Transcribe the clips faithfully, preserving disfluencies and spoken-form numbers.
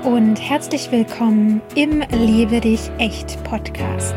und herzlich willkommen im Lebe dich echt Podcast.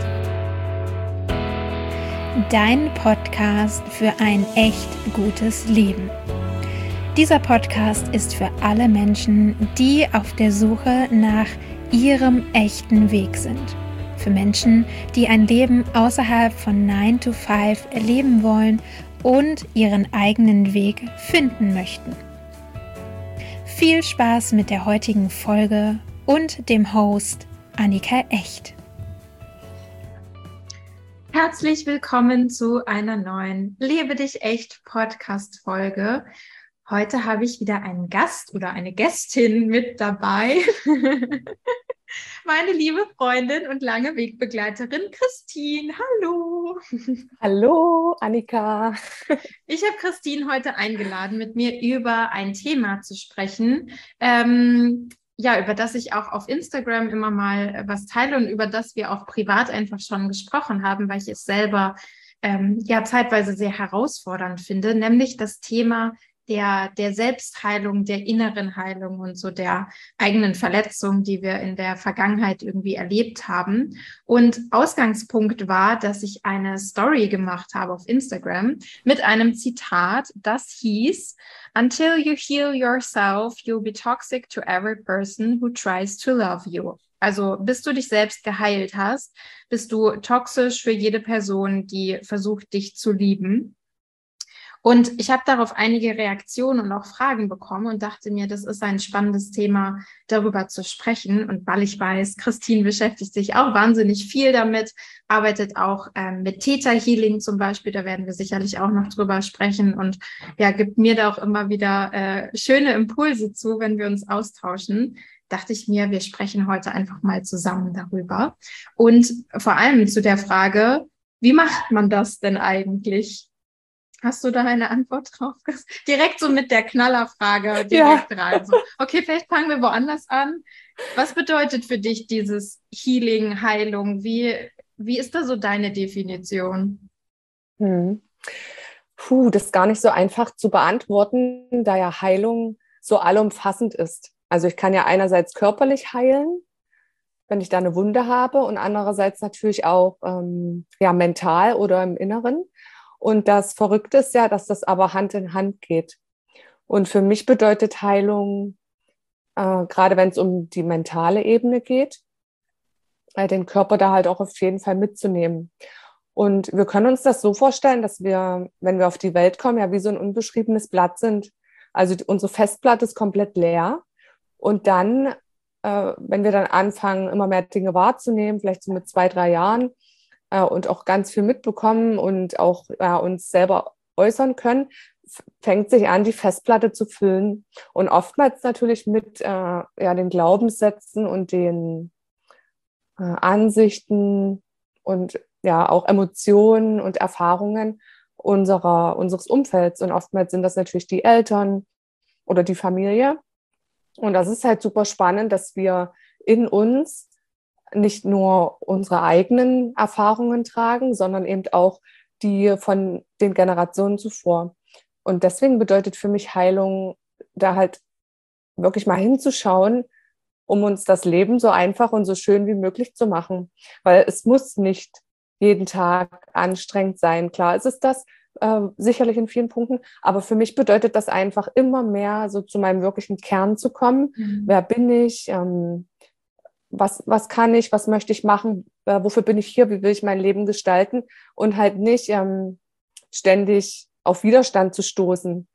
Dein Podcast für ein echt gutes Leben. Dieser Podcast ist für alle Menschen, die auf der Suche nach ihrem echten Weg sind. Für Menschen, die ein Leben außerhalb von nine to five leben wollen und ihren eigenen Weg finden möchten. Viel Spaß mit der heutigen Folge und dem Host Annika Echt. Herzlich willkommen zu einer neuen Lebe dich echt Podcast-Folge. Heute habe ich wieder einen Gast oder eine Gästin mit dabei. Meine liebe Freundin und lange Wegbegleiterin Christine. Hallo. Hallo, Annika. Ich habe Christine heute eingeladen, mit mir über ein Thema zu sprechen, ähm, ja, über das ich auch auf Instagram immer mal was teile und über das wir auch privat einfach schon gesprochen haben, weil ich es selber ähm, ja zeitweise sehr herausfordernd finde, nämlich das Thema der, der Selbstheilung, der inneren Heilung und so der eigenen Verletzung, die wir in der Vergangenheit irgendwie erlebt haben. Und Ausgangspunkt war, dass ich eine Story gemacht habe auf Instagram mit einem Zitat, das hieß: "Until you heal yourself, you'll be toxic to every person who tries to love you." Also bis du dich selbst geheilt hast, bist du toxisch für jede Person, die versucht, dich zu lieben. Und ich habe darauf einige Reaktionen und auch Fragen bekommen und dachte mir, das ist ein spannendes Thema, darüber zu sprechen. Und weil ich weiß, Christine beschäftigt sich auch wahnsinnig viel damit, arbeitet auch ähm, mit Theta Healing zum Beispiel, da werden wir sicherlich auch noch drüber sprechen und ja, gibt mir da auch immer wieder äh, schöne Impulse zu, wenn wir uns austauschen. Dachte ich mir, wir sprechen heute einfach mal zusammen darüber. Und vor allem zu der Frage, wie macht man das denn eigentlich? Hast du da eine Antwort drauf? Direkt so mit der Knallerfrage direkt ja. rein. So, okay, vielleicht fangen wir woanders an. Was bedeutet für dich dieses Healing, Heilung? Wie, wie ist da so deine Definition? Hm. Puh, das ist gar nicht so einfach zu beantworten, da ja Heilung so allumfassend ist. Also ich kann ja einerseits körperlich heilen, wenn ich da eine Wunde habe, und andererseits natürlich auch ähm, ja, mental oder im Inneren. Und das Verrückte ist ja, dass das aber Hand in Hand geht. Und für mich bedeutet Heilung, äh, gerade wenn es um die mentale Ebene geht, äh, den Körper da halt auch auf jeden Fall mitzunehmen. Und wir können uns das so vorstellen, dass wir, wenn wir auf die Welt kommen, ja wie so ein unbeschriebenes Blatt sind. Also unsere Festplatte ist komplett leer. Und dann, äh, wenn wir dann anfangen, immer mehr Dinge wahrzunehmen, vielleicht so mit zwei, drei Jahren, und auch ganz viel mitbekommen und auch ja, uns selber äußern können, fängt sich an, die Festplatte zu füllen. Und oftmals natürlich mit äh, ja, den Glaubenssätzen und den äh, Ansichten und ja auch Emotionen und Erfahrungen unserer, unseres Umfelds. Und oftmals sind das natürlich die Eltern oder die Familie. Und das ist halt super spannend, dass wir in uns nicht nur unsere eigenen Erfahrungen tragen, sondern eben auch die von den Generationen zuvor. Und deswegen bedeutet für mich Heilung, da halt wirklich mal hinzuschauen, um uns das Leben so einfach und so schön wie möglich zu machen. Weil es muss nicht jeden Tag anstrengend sein. Klar, es ist das äh, sicherlich in vielen Punkten, aber für mich bedeutet das einfach immer mehr so zu meinem wirklichen Kern zu kommen. Mhm. Wer bin ich? Ähm, Was, was kann ich, was möchte ich machen, äh, wofür bin ich hier, wie will ich mein Leben gestalten, und halt nicht ähm, ständig auf Widerstand zu stoßen.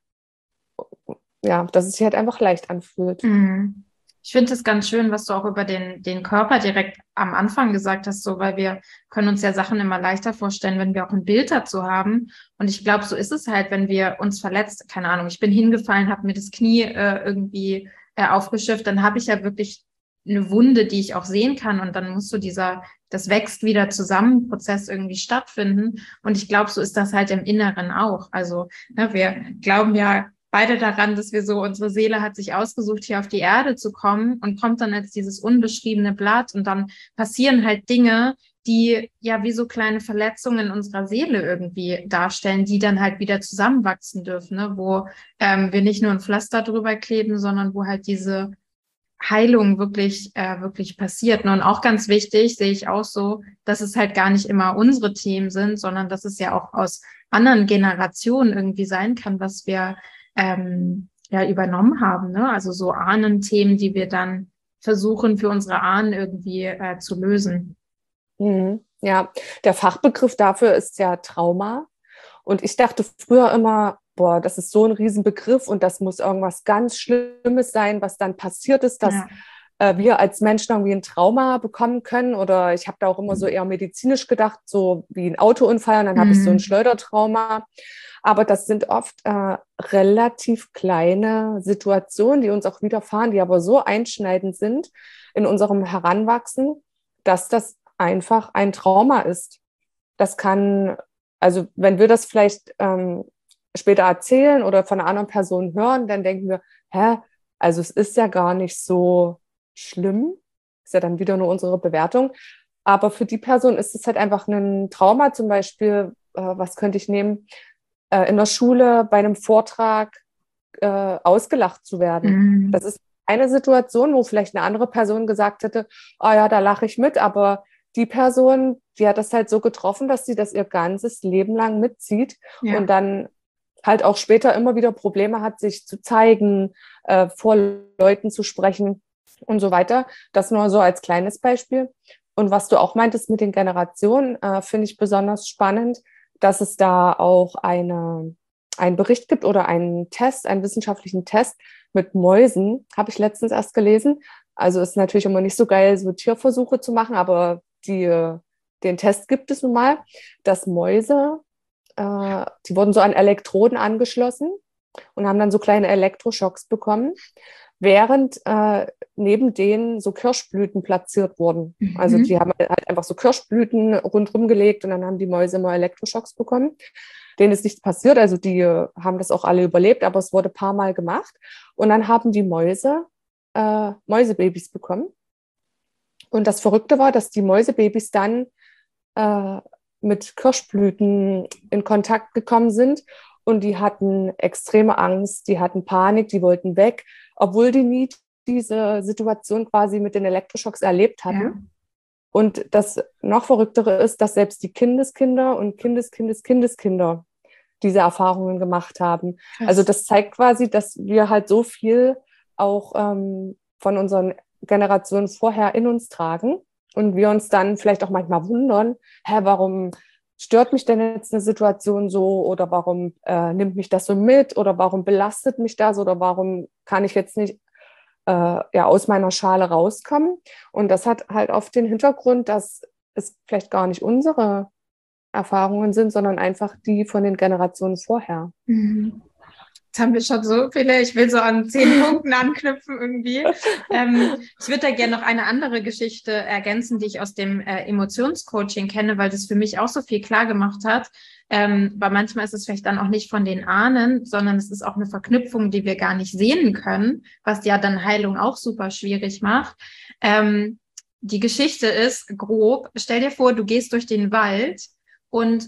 Ja, dass es sich halt einfach leicht anfühlt. Mhm. Ich finde es ganz schön, was du auch über den, den Körper direkt am Anfang gesagt hast, so, weil wir können uns ja Sachen immer leichter vorstellen, wenn wir auch ein Bild dazu haben. Und ich glaube, so ist es halt, wenn wir uns verletzt, keine Ahnung, ich bin hingefallen, habe mir das Knie äh, irgendwie äh, aufgeschifft, dann habe ich ja wirklich eine Wunde, die ich auch sehen kann, und dann muss so dieser, das wächst wieder zusammen, Prozess irgendwie stattfinden. Und ich glaube, so ist das halt im Inneren auch. Also ne, wir glauben ja beide daran, dass wir so, unsere Seele hat sich ausgesucht, hier auf die Erde zu kommen und kommt dann als dieses unbeschriebene Blatt, und dann passieren halt Dinge, die ja wie so kleine Verletzungen in unserer Seele irgendwie darstellen, die dann halt wieder zusammenwachsen dürfen, ne? Wo ähm, wir nicht nur ein Pflaster drüber kleben, sondern wo halt diese Heilung wirklich, äh, wirklich passiert. Und auch ganz wichtig, sehe ich auch so, dass es halt gar nicht immer unsere Themen sind, sondern dass es ja auch aus anderen Generationen irgendwie sein kann, was wir ähm, ja übernommen haben. Ne? Also so Ahnenthemen, die wir dann versuchen für unsere Ahnen irgendwie äh, zu lösen. Mhm. Ja, der Fachbegriff dafür ist ja Trauma. Und ich dachte früher immer, boah, das ist so ein Riesenbegriff und das muss irgendwas ganz Schlimmes sein, was dann passiert ist, dass Ja. äh, wir als Menschen irgendwie ein Trauma bekommen können. Oder ich habe da auch immer so eher medizinisch gedacht, so wie ein Autounfall und dann habe ich so ein Mhm. Schleudertrauma. Aber das sind oft äh, relativ kleine Situationen, die uns auch widerfahren, die aber so einschneidend sind in unserem Heranwachsen, dass das einfach ein Trauma ist. Das kann, also wenn wir das vielleicht ähm, später erzählen oder von einer anderen Person hören, dann denken wir, hä, also es ist ja gar nicht so schlimm, ist ja dann wieder nur unsere Bewertung. Aber für die Person ist es halt einfach ein Trauma, zum Beispiel, äh, was könnte ich nehmen, äh, in der Schule bei einem Vortrag äh, ausgelacht zu werden. Mhm. Das ist eine Situation, wo vielleicht eine andere Person gesagt hätte, oh ja, da lache ich mit, aber die Person, die hat das halt so getroffen, dass sie das ihr ganzes Leben lang mitzieht Ja. und dann halt auch später immer wieder Probleme hat, sich zu zeigen, äh, vor Leuten zu sprechen und so weiter. Das nur so als kleines Beispiel. Und was du auch meintest mit den Generationen, äh, finde ich besonders spannend, dass es da auch eine, einen Bericht gibt oder einen Test, einen wissenschaftlichen Test mit Mäusen, habe ich letztens erst gelesen. Also ist natürlich immer nicht so geil, so Tierversuche zu machen, aber die, den Test gibt es nun mal, dass Mäuse, äh, die wurden so an Elektroden angeschlossen und haben dann so kleine Elektroschocks bekommen, während äh, neben denen so Kirschblüten platziert wurden. Mhm. Also die haben halt einfach so Kirschblüten rundherum gelegt und dann haben die Mäuse immer Elektroschocks bekommen. Denen ist nichts passiert, also die haben das auch alle überlebt, aber es wurde ein paar Mal gemacht. Und dann haben die Mäuse äh, Mäusebabys bekommen. Und das Verrückte war, dass die Mäusebabys dann äh, mit Kirschblüten in Kontakt gekommen sind und die hatten extreme Angst, die hatten Panik, die wollten weg, obwohl die nie diese Situation quasi mit den Elektroschocks erlebt hatten. Ja. Und das noch Verrücktere ist, dass selbst die Kindeskinder und Kindeskindes-Kindeskinder diese Erfahrungen gemacht haben. Krass. Also das zeigt quasi, dass wir halt so viel auch ähm, von unseren Generationen vorher in uns tragen und wir uns dann vielleicht auch manchmal wundern, hä, warum stört mich denn jetzt eine Situation so oder warum äh, nimmt mich das so mit oder warum belastet mich das oder warum kann ich jetzt nicht äh, ja, aus meiner Schale rauskommen. Und das hat halt oft den Hintergrund, dass es vielleicht gar nicht unsere Erfahrungen sind, sondern einfach die von den Generationen vorher. Mhm. Jetzt haben wir schon so viele, ich will so an zehn Punkten anknüpfen irgendwie. Ähm, ich würde da gerne noch eine andere Geschichte ergänzen, die ich aus dem äh, Emotionscoaching kenne, weil das für mich auch so viel klar gemacht hat. Ähm, weil manchmal ist es vielleicht dann auch nicht von den Ahnen, sondern es ist auch eine Verknüpfung, die wir gar nicht sehen können, was ja dann Heilung auch super schwierig macht. Ähm, die Geschichte ist grob, stell dir vor, du gehst durch den Wald und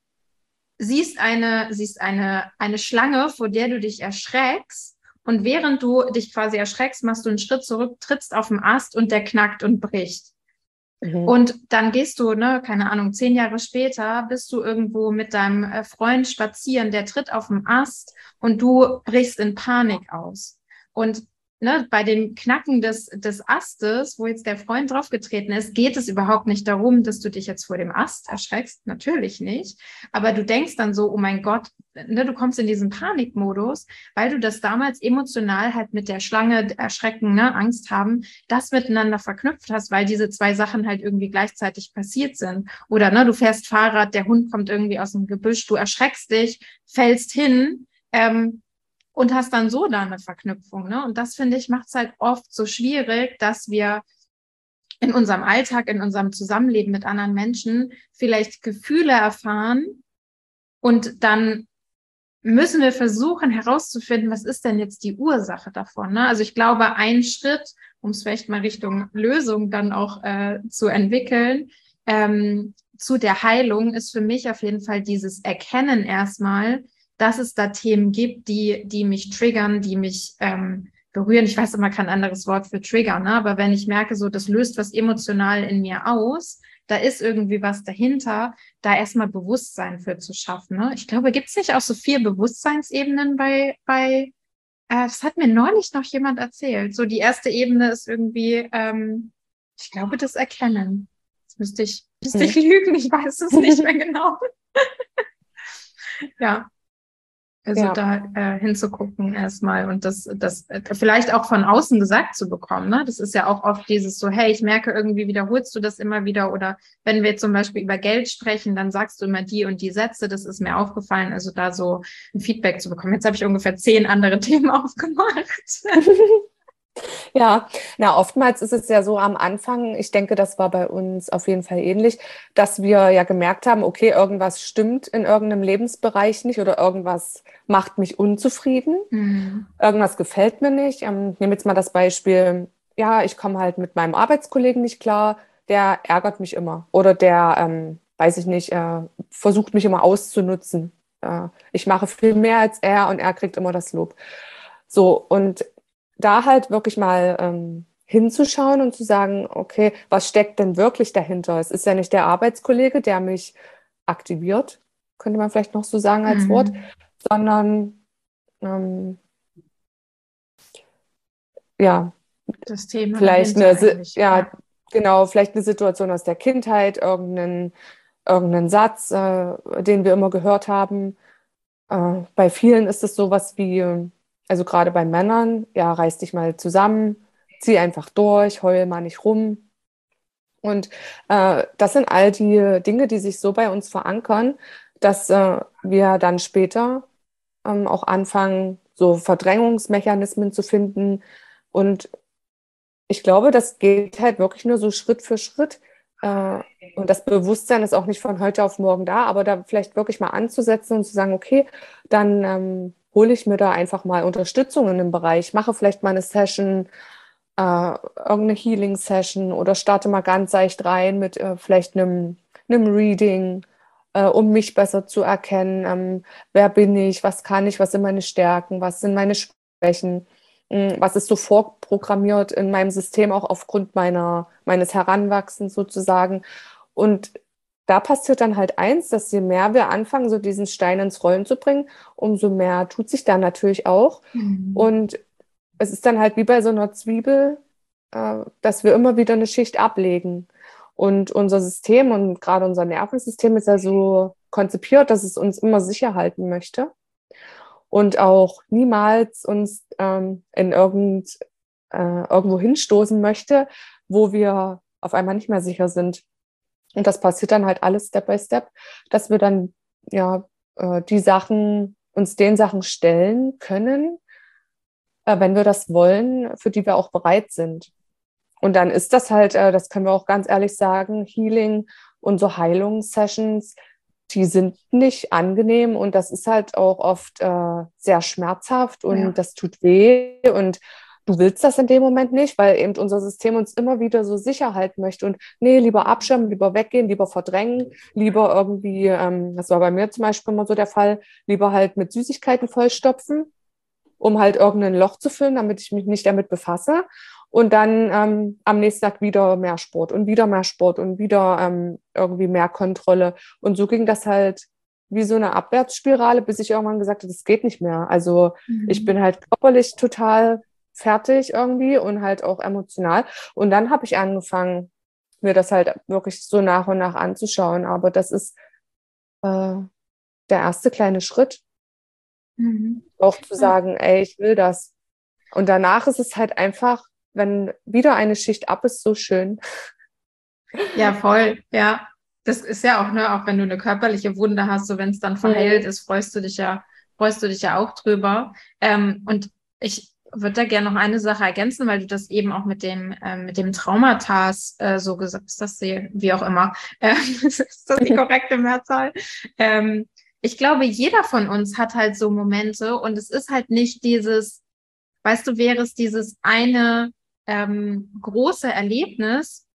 siehst eine, siehst eine, eine Schlange, vor der du dich erschreckst. Und während du dich quasi erschreckst, machst du einen Schritt zurück, trittst auf den Ast und der knackt und bricht. Mhm. Und dann gehst du, ne, keine Ahnung, zehn Jahre später bist du irgendwo mit deinem Freund spazieren, der tritt auf den Ast und du brichst in Panik aus. Und ne, bei dem Knacken des, des Astes, wo jetzt der Freund draufgetreten ist, geht es überhaupt nicht darum, dass du dich jetzt vor dem Ast erschreckst. Natürlich nicht. Aber du denkst dann so, oh mein Gott, ne, du kommst in diesen Panikmodus, weil du das damals emotional halt mit der Schlange erschrecken, ne, Angst haben, das miteinander verknüpft hast, weil diese zwei Sachen halt irgendwie gleichzeitig passiert sind. Oder ne, du fährst Fahrrad, der Hund kommt irgendwie aus dem Gebüsch, du erschreckst dich, fällst hin, ähm, und hast dann so da eine Verknüpfung, ne? Und das, finde ich, macht es halt oft so schwierig, dass wir in unserem Alltag, in unserem Zusammenleben mit anderen Menschen vielleicht Gefühle erfahren und dann müssen wir versuchen herauszufinden, was ist denn jetzt die Ursache davon, ne? Also ich glaube, ein Schritt, um es vielleicht mal Richtung Lösung dann auch äh, zu entwickeln, ähm, zu der Heilung ist für mich auf jeden Fall dieses Erkennen erstmal, dass es da Themen gibt, die, die mich triggern, die mich, ähm, berühren, ich weiß immer kein anderes Wort für Trigger, ne? Aber wenn ich merke, so das löst was emotional in mir aus, da ist irgendwie was dahinter, da erstmal Bewusstsein für zu schaffen. Ne? Ich glaube, gibt es nicht auch so vier Bewusstseinsebenen bei, bei äh, das hat mir neulich noch jemand erzählt. So die erste Ebene ist irgendwie, ähm, ich glaube, das Erkennen. Jetzt müsste ich, müsste ich lügen, ich weiß es nicht mehr genau. Ja. Also Ja. da äh, hinzugucken erstmal und das, das äh, vielleicht auch von außen gesagt zu bekommen. Ne? Das ist ja auch oft dieses so, hey, ich merke irgendwie, wiederholst du das immer wieder oder wenn wir zum Beispiel über Geld sprechen, dann sagst du immer die und die Sätze, das ist mir aufgefallen, also da so ein Feedback zu bekommen. Jetzt habe ich ungefähr zehn andere Themen aufgemacht. Ja, na, oftmals ist es ja so am Anfang, ich denke, das war bei uns auf jeden Fall ähnlich, dass wir ja gemerkt haben, okay, irgendwas stimmt in irgendeinem Lebensbereich nicht oder irgendwas macht mich unzufrieden, Mhm. irgendwas gefällt mir nicht. Ähm, ich nehme jetzt mal das Beispiel, ja, ich komme halt mit meinem Arbeitskollegen nicht klar, der ärgert mich immer oder der, ähm, weiß ich nicht, äh, versucht mich immer auszunutzen. Äh, ich mache viel mehr als er und er kriegt immer das Lob. So, und da halt wirklich mal ähm, hinzuschauen und zu sagen, okay, was steckt denn wirklich dahinter? Es ist ja nicht der Arbeitskollege, der mich aktiviert, könnte man vielleicht noch so sagen als Wort, Mhm. sondern ähm, ja, Das Thema vielleicht dahinter eine, Si- eigentlich, ja, ja. genau, vielleicht eine Situation aus der Kindheit, irgendeinen, irgendeinen Satz, äh, den wir immer gehört haben. Äh, bei vielen ist es sowas wie, also gerade bei Männern, ja, reiß dich mal zusammen, zieh einfach durch, heul mal nicht rum. Und äh, das sind all die Dinge, die sich so bei uns verankern, dass äh, wir dann später ähm, auch anfangen, so Verdrängungsmechanismen zu finden. Und ich glaube, das geht halt wirklich nur so Schritt für Schritt. Äh, und das Bewusstsein ist auch nicht von heute auf morgen da, aber da vielleicht wirklich mal anzusetzen und zu sagen, okay, dann ähm, hole ich mir da einfach mal Unterstützung in dem Bereich, mache vielleicht mal eine Session, äh, irgendeine Healing-Session oder starte mal ganz seicht rein mit äh, vielleicht einem, einem Reading, äh, um mich besser zu erkennen. Ähm, wer bin ich, was kann ich, was sind meine Stärken, was sind meine Schwächen, mh, was ist so vorprogrammiert in meinem System, auch aufgrund meiner, meines Heranwachsens sozusagen. Und da passiert dann halt eins, dass je mehr wir anfangen, so diesen Stein ins Rollen zu bringen, umso mehr tut sich da natürlich auch. Mhm. Und es ist dann halt wie bei so einer Zwiebel, äh, dass wir immer wieder eine Schicht ablegen. Und unser System und gerade unser Nervensystem ist ja so konzipiert, dass es uns immer sicher halten möchte und auch niemals uns ähm, in irgend, äh, irgendwo hinstoßen möchte, wo wir auf einmal nicht mehr sicher sind. Und das passiert dann halt alles Step by Step, dass wir dann ja äh, die Sachen, uns den Sachen stellen können, äh, wenn wir das wollen, für die wir auch bereit sind. Und dann ist das halt, äh, das können wir auch ganz ehrlich sagen, Healing und so Heilungssessions, die sind nicht angenehm und das ist halt auch oft äh, sehr schmerzhaft und Ja. das tut weh und du willst das in dem Moment nicht, weil eben unser System uns immer wieder so sicher halten möchte und nee, lieber abschirmen, lieber weggehen, lieber verdrängen, lieber irgendwie, ähm, das war bei mir zum Beispiel immer so der Fall, lieber halt mit Süßigkeiten vollstopfen, um halt irgendein Loch zu füllen, damit ich mich nicht damit befasse. Und dann ähm, am nächsten Tag wieder mehr Sport und wieder mehr Sport und wieder ähm, irgendwie mehr Kontrolle. Und so ging das halt wie so eine Abwärtsspirale, bis ich irgendwann gesagt habe, das geht nicht mehr. Also ich Mhm. bin halt körperlich total fertig irgendwie und halt auch emotional. Und dann habe ich angefangen, mir das halt wirklich so nach und nach anzuschauen. Aber das ist äh, der erste kleine Schritt, Mhm. auch zu Ja. sagen, ey, ich will das. Und danach ist es halt einfach, wenn wieder eine Schicht ab ist, so schön. Ja, voll, ja. Das ist ja auch, ne, auch wenn du eine körperliche Wunde hast, so wenn es dann verheilt Mhm. ist, freust du dich ja, freust du dich ja auch drüber. Ähm, und ich würde da gerne noch eine Sache ergänzen, weil du das eben auch mit dem, ähm, mit dem Traumatas äh, so gesagt hast, das die, wie auch immer, äh, ist das die korrekte Mehrzahl? Ähm, ich glaube, jeder von uns hat halt so Momente und es ist halt nicht dieses, weißt du, wäre es dieses eine ähm, große Erlebnis,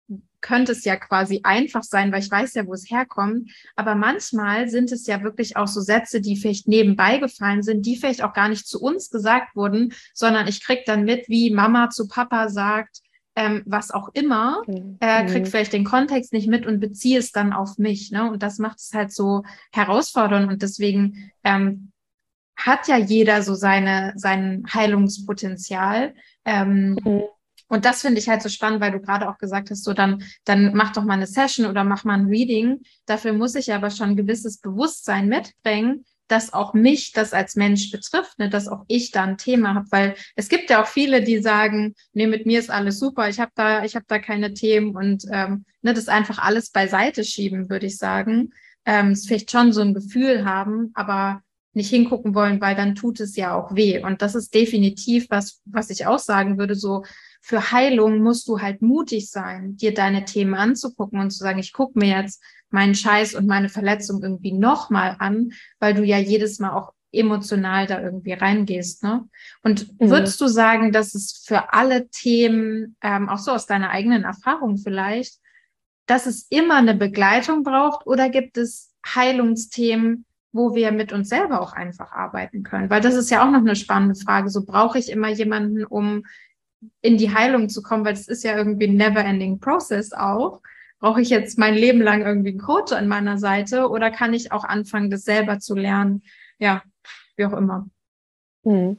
könnte es ja quasi einfach sein, weil ich weiß ja, wo es herkommt. Aber manchmal sind es ja wirklich auch so Sätze, die vielleicht nebenbei gefallen sind, die vielleicht auch gar nicht zu uns gesagt wurden, sondern ich kriege dann mit, wie Mama zu Papa sagt, ähm, was auch immer, Mhm. äh, kriege vielleicht den Kontext nicht mit und beziehe es dann auf mich. Ne? Und das macht es halt so herausfordernd. Und deswegen ähm, hat ja jeder so seine, sein Heilungspotenzial. Ähm, Mhm. Und das finde ich halt so spannend, weil du gerade auch gesagt hast, so dann, dann mach doch mal eine Session oder mach mal ein Reading. Dafür muss ich aber schon ein gewisses Bewusstsein mitbringen, dass auch mich das als Mensch betrifft, ne, dass auch ich da ein Thema habe, weil es gibt ja auch viele, die sagen, nee, mit mir ist alles super, ich habe da, ich habe da keine Themen und ähm, ne, das einfach alles beiseite schieben, würde ich sagen. Ähm, es vielleicht schon so ein Gefühl haben, aber nicht hingucken wollen, weil dann tut es ja auch weh. Und das ist definitiv was, was ich auch sagen würde, so für Heilung musst du halt mutig sein, dir deine Themen anzugucken und zu sagen, ich gucke mir jetzt meinen Scheiß und meine Verletzung irgendwie nochmal an, weil du ja jedes Mal auch emotional da irgendwie reingehst, ne? Und Mhm. würdest du sagen, dass es für alle Themen, ähm, auch so aus deiner eigenen Erfahrung vielleicht, dass es immer eine Begleitung braucht oder gibt es Heilungsthemen, wo wir mit uns selber auch einfach arbeiten können? Weil das ist ja auch noch eine spannende Frage. So brauche ich immer jemanden, um in die Heilung zu kommen, weil es ist ja irgendwie ein never-ending Process auch. Brauche ich jetzt mein Leben lang irgendwie einen Coach an meiner Seite oder kann ich auch anfangen, das selber zu lernen? Ja, wie auch immer. Mhm.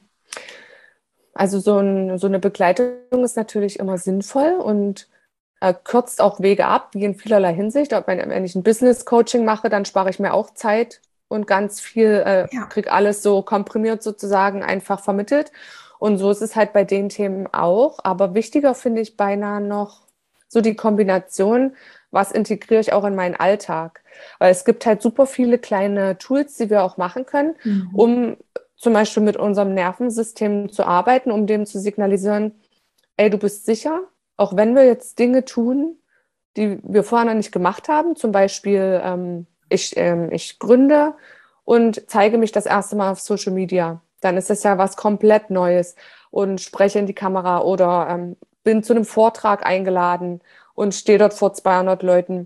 Also so, ein, so eine Begleitung ist natürlich immer sinnvoll und äh, kürzt auch Wege ab, wie in vielerlei Hinsicht. Ob wenn, wenn ich ein Business-Coaching mache, dann spare ich mir auch Zeit und ganz viel, äh, Ja. kriege alles so komprimiert sozusagen einfach vermittelt. Und so ist es halt bei den Themen auch. Aber wichtiger finde ich beinahe noch so die Kombination, was integriere ich auch in meinen Alltag. Weil es gibt halt super viele kleine Tools, die wir auch machen können, Mhm. um zum Beispiel mit unserem Nervensystem zu arbeiten, um dem zu signalisieren, ey, du bist sicher, auch wenn wir jetzt Dinge tun, die wir vorher noch nicht gemacht haben. Zum Beispiel, ähm, ich, ähm, ich gründe und zeige mich das erste Mal auf Social Media. Dann ist das ja was komplett Neues und spreche in die Kamera oder ähm, bin zu einem Vortrag eingeladen und stehe dort vor zweihundert Leuten.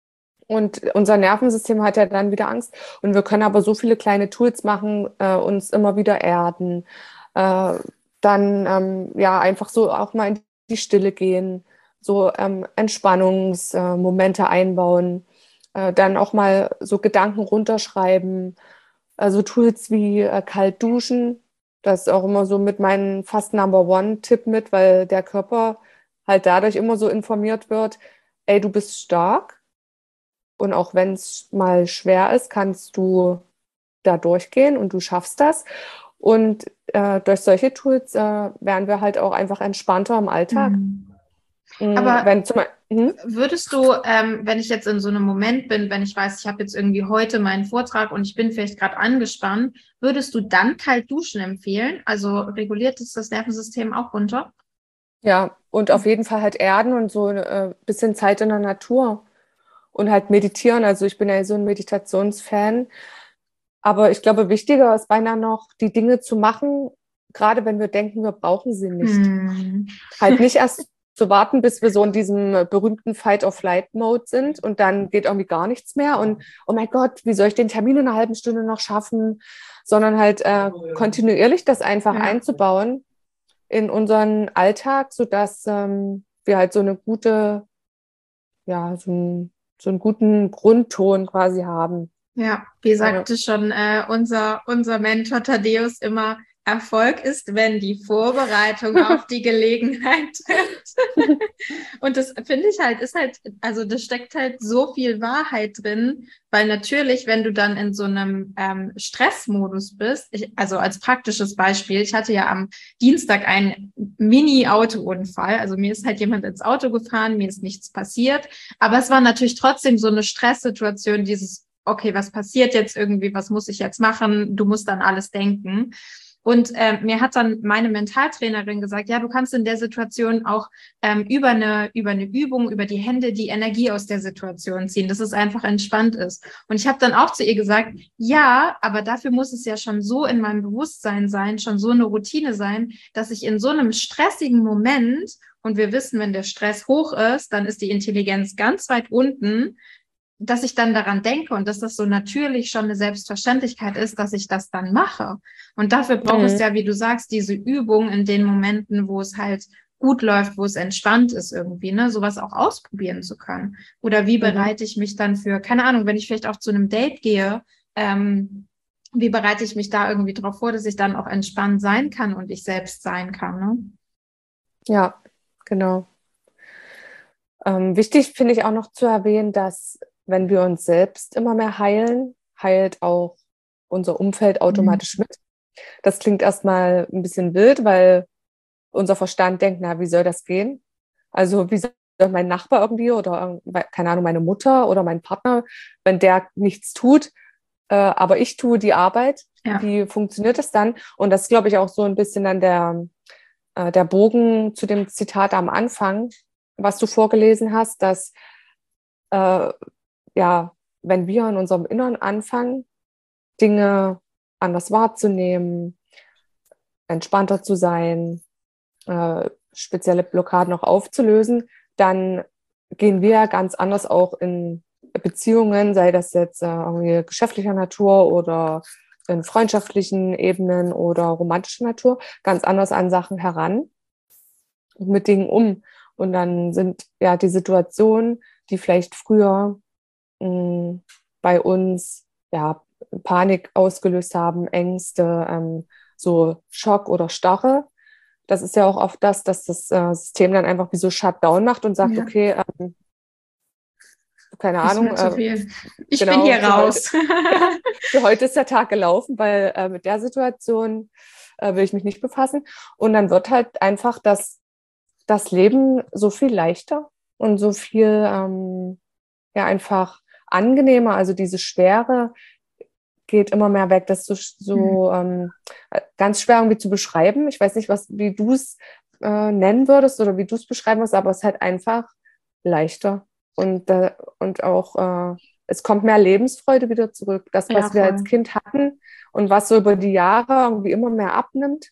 Und unser Nervensystem hat ja dann wieder Angst. Und wir können aber so viele kleine Tools machen, äh, uns immer wieder erden, äh, dann ähm, ja einfach so auch mal in die Stille gehen, so ähm, Entspannungsmomente äh, einbauen, äh, dann auch mal so Gedanken runterschreiben, also Tools wie äh, kalt duschen. Das ist auch immer so mit meinem fast Number One-Tipp mit, weil der Körper halt dadurch immer so informiert wird, ey, du bist stark. Und auch wenn es mal schwer ist, kannst du da durchgehen und du schaffst das. Und äh, durch solche Tools äh, werden wir halt auch einfach entspannter im Alltag. Mhm. Mhm, Aber wenn zum Beispiel, würdest du, ähm, wenn ich jetzt in so einem Moment bin, wenn ich weiß, ich habe jetzt irgendwie heute meinen Vortrag und ich bin vielleicht gerade angespannt, würdest du dann kalt duschen empfehlen? Also reguliert es das Nervensystem auch runter? ja, und auf jeden Fall halt erden und so ein äh, bisschen Zeit in der Natur und halt meditieren. Also ich bin ja so ein Meditationsfan. Aber ich glaube, wichtiger ist beinahe noch, die Dinge zu machen, gerade wenn wir denken, wir brauchen sie nicht. Hm. Halt nicht erst zu warten, bis wir so in diesem berühmten Fight-or-Flight-Mode sind und dann geht irgendwie gar nichts mehr und oh mein Gott, wie soll ich den Termin in einer halben Stunde noch schaffen, sondern halt äh, kontinuierlich das einfach Ja. einzubauen in unseren Alltag, sodass ähm, wir halt so eine gute, ja, so, ein, so einen guten Grundton quasi haben. Ja, wie Ja. sagte schon äh, unser, unser Mentor Thaddeus immer, Erfolg ist, wenn die Vorbereitung auf die Gelegenheit trifft. Und das finde ich halt, ist halt, also das steckt halt so viel Wahrheit drin, weil natürlich, wenn du dann in so einem ähm, Stressmodus bist, ich, also als praktisches Beispiel, ich hatte ja am Dienstag einen Mini-Autounfall, also mir ist halt jemand ins Auto gefahren, mir ist nichts passiert, aber es war natürlich trotzdem so eine Stresssituation, dieses okay, was passiert jetzt irgendwie, was muss ich jetzt machen? Du musst dann alles denken. Und äh, mir hat dann meine Mentaltrainerin gesagt, ja, du kannst in der Situation auch ähm, über eine über eine Übung, über die Hände die Energie aus der Situation ziehen, dass es einfach entspannt ist. Und ich habe dann auch zu ihr gesagt, ja, aber dafür muss es ja schon so in meinem Bewusstsein sein, schon so eine Routine sein, dass ich in so einem stressigen Moment und wir wissen, wenn der Stress hoch ist, dann ist die Intelligenz ganz weit unten, dass ich dann daran denke und dass das so natürlich schon eine Selbstverständlichkeit ist, dass ich das dann mache. Und dafür braucht mhm. es ja, wie du sagst, diese Übung in den Momenten, wo es halt gut läuft, wo es entspannt ist irgendwie, ne, sowas auch ausprobieren zu können. Oder wie bereite ich mich dann für, keine Ahnung, wenn ich vielleicht auch zu einem Date gehe, ähm, wie bereite ich mich da irgendwie drauf vor, dass ich dann auch entspannt sein kann und ich selbst sein kann, ne? Ja, genau. Ähm, wichtig finde ich auch noch zu erwähnen, dass wenn wir uns selbst immer mehr heilen, heilt auch unser Umfeld automatisch mhm. mit. Das klingt erstmal ein bisschen wild, weil unser Verstand denkt, na, wie soll das gehen? Also wie soll mein Nachbar irgendwie oder, keine Ahnung, meine Mutter oder mein Partner, wenn der nichts tut, äh, aber ich tue die Arbeit, ja. Wie funktioniert das dann? Und das ist, glaube ich, auch so ein bisschen dann der, äh, der Bogen zu dem Zitat am Anfang, was du vorgelesen hast, dass äh, ja, wenn wir in unserem Inneren anfangen, Dinge anders wahrzunehmen, entspannter zu sein, äh, spezielle Blockaden auch aufzulösen, dann gehen wir ganz anders auch in Beziehungen, sei das jetzt äh, irgendwie geschäftlicher Natur oder in freundschaftlichen Ebenen oder romantischer Natur, ganz anders an Sachen heran und mit Dingen um. Und dann sind ja die Situationen, die vielleicht früher mh, bei uns ja Panik ausgelöst haben, Ängste, ähm, so Schock oder Starre. Das ist ja auch oft das, dass das äh, System dann einfach wie so Shutdown macht und sagt, ja. okay, ähm, keine ist Ahnung. Mir zu viel. Ich genau, bin hier für raus. Heute, ja, für heute ist der Tag gelaufen, weil äh, mit der Situation äh, will ich mich nicht befassen. Und dann wird halt einfach das, das Leben so viel leichter und so viel ähm, ja einfach angenehmer. Also diese Schwere geht immer mehr weg. Das ist so, so ähm, ganz schwer irgendwie zu beschreiben. Ich weiß nicht, was, wie du es äh, nennen würdest oder wie du es beschreiben würdest, aber es ist halt einfach leichter. Und, äh, und auch, äh, es kommt mehr Lebensfreude wieder zurück. Das, was ja, wir als Kind hatten und was so über die Jahre irgendwie immer mehr abnimmt,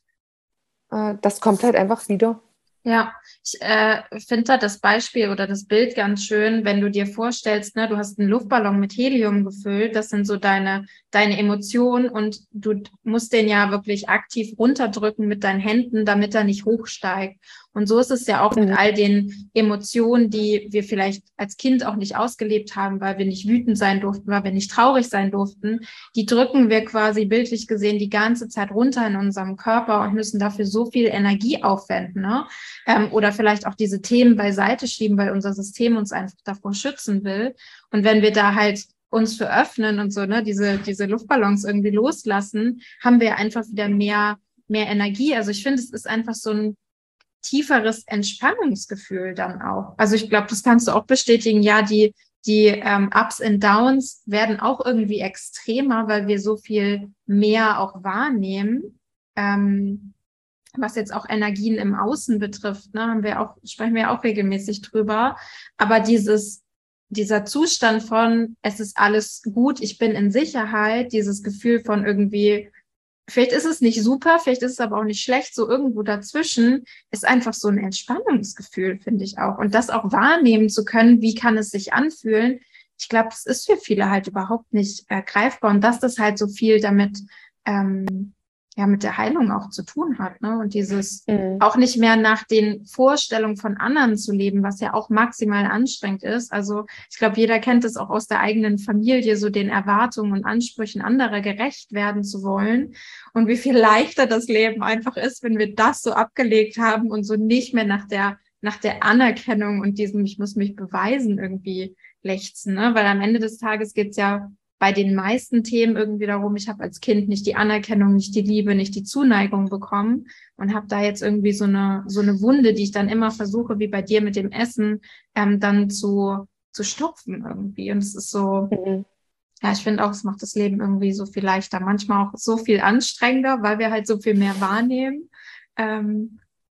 äh, das kommt halt einfach wieder. Ja, ich äh, finde da das Beispiel oder das Bild ganz schön, wenn du dir vorstellst, ne, du hast einen Luftballon mit Helium gefüllt, das sind so deine, deine Emotionen und du musst den ja wirklich aktiv runterdrücken mit deinen Händen, damit er nicht hochsteigt. Und so ist es ja auch mit all den Emotionen, die wir vielleicht als Kind auch nicht ausgelebt haben, weil wir nicht wütend sein durften, weil wir nicht traurig sein durften. Die drücken wir quasi bildlich gesehen die ganze Zeit runter in unserem Körper und müssen dafür so viel Energie aufwenden, ne? Ähm, oder vielleicht auch diese Themen beiseite schieben, weil unser System uns einfach davor schützen will. Und wenn wir da halt uns für öffnen und so, ne, diese, diese Luftballons irgendwie loslassen, haben wir einfach wieder mehr, mehr Energie. Also ich finde, es ist einfach so ein tieferes Entspannungsgefühl dann auch. Also ich glaube, das kannst du auch bestätigen. Ja, die, die ähm, Ups und Downs werden auch irgendwie extremer, weil wir so viel mehr auch wahrnehmen. Ähm, was jetzt auch Energien im Außen betrifft, ne, haben wir auch, sprechen wir auch regelmäßig drüber. Aber dieses, dieser Zustand von, es ist alles gut, ich bin in Sicherheit, dieses Gefühl von irgendwie, vielleicht ist es nicht super, vielleicht ist es aber auch nicht schlecht, so irgendwo dazwischen, ist einfach so ein Entspannungsgefühl, finde ich auch. Und das auch wahrnehmen zu können, wie kann es sich anfühlen, ich glaube, das ist für viele halt überhaupt nicht äh, greifbar. Und dass das halt so viel damit ähm, ja mit der Heilung auch zu tun hat, ne? Und dieses mhm. auch nicht mehr nach den Vorstellungen von anderen zu leben, was ja auch maximal anstrengend ist. Also ich glaube, jeder kennt es auch aus der eigenen Familie, so den Erwartungen und Ansprüchen anderer gerecht werden zu wollen. Und wie viel leichter das Leben einfach ist, wenn wir das so abgelegt haben und so nicht mehr nach der nach der Anerkennung und diesem, ich muss mich beweisen, irgendwie lechzen, ne? Weil am Ende des Tages geht's ja bei den meisten Themen irgendwie darum, ich habe als Kind nicht die Anerkennung, nicht die Liebe, nicht die Zuneigung bekommen und habe da jetzt irgendwie so eine so eine Wunde, die ich dann immer versuche, wie bei dir mit dem Essen, ähm, dann zu zu stopfen irgendwie. Und es ist so, mhm. ja, ich finde auch, es macht das Leben irgendwie so viel leichter. Manchmal auch so viel anstrengender, weil wir halt so viel mehr wahrnehmen. Ähm,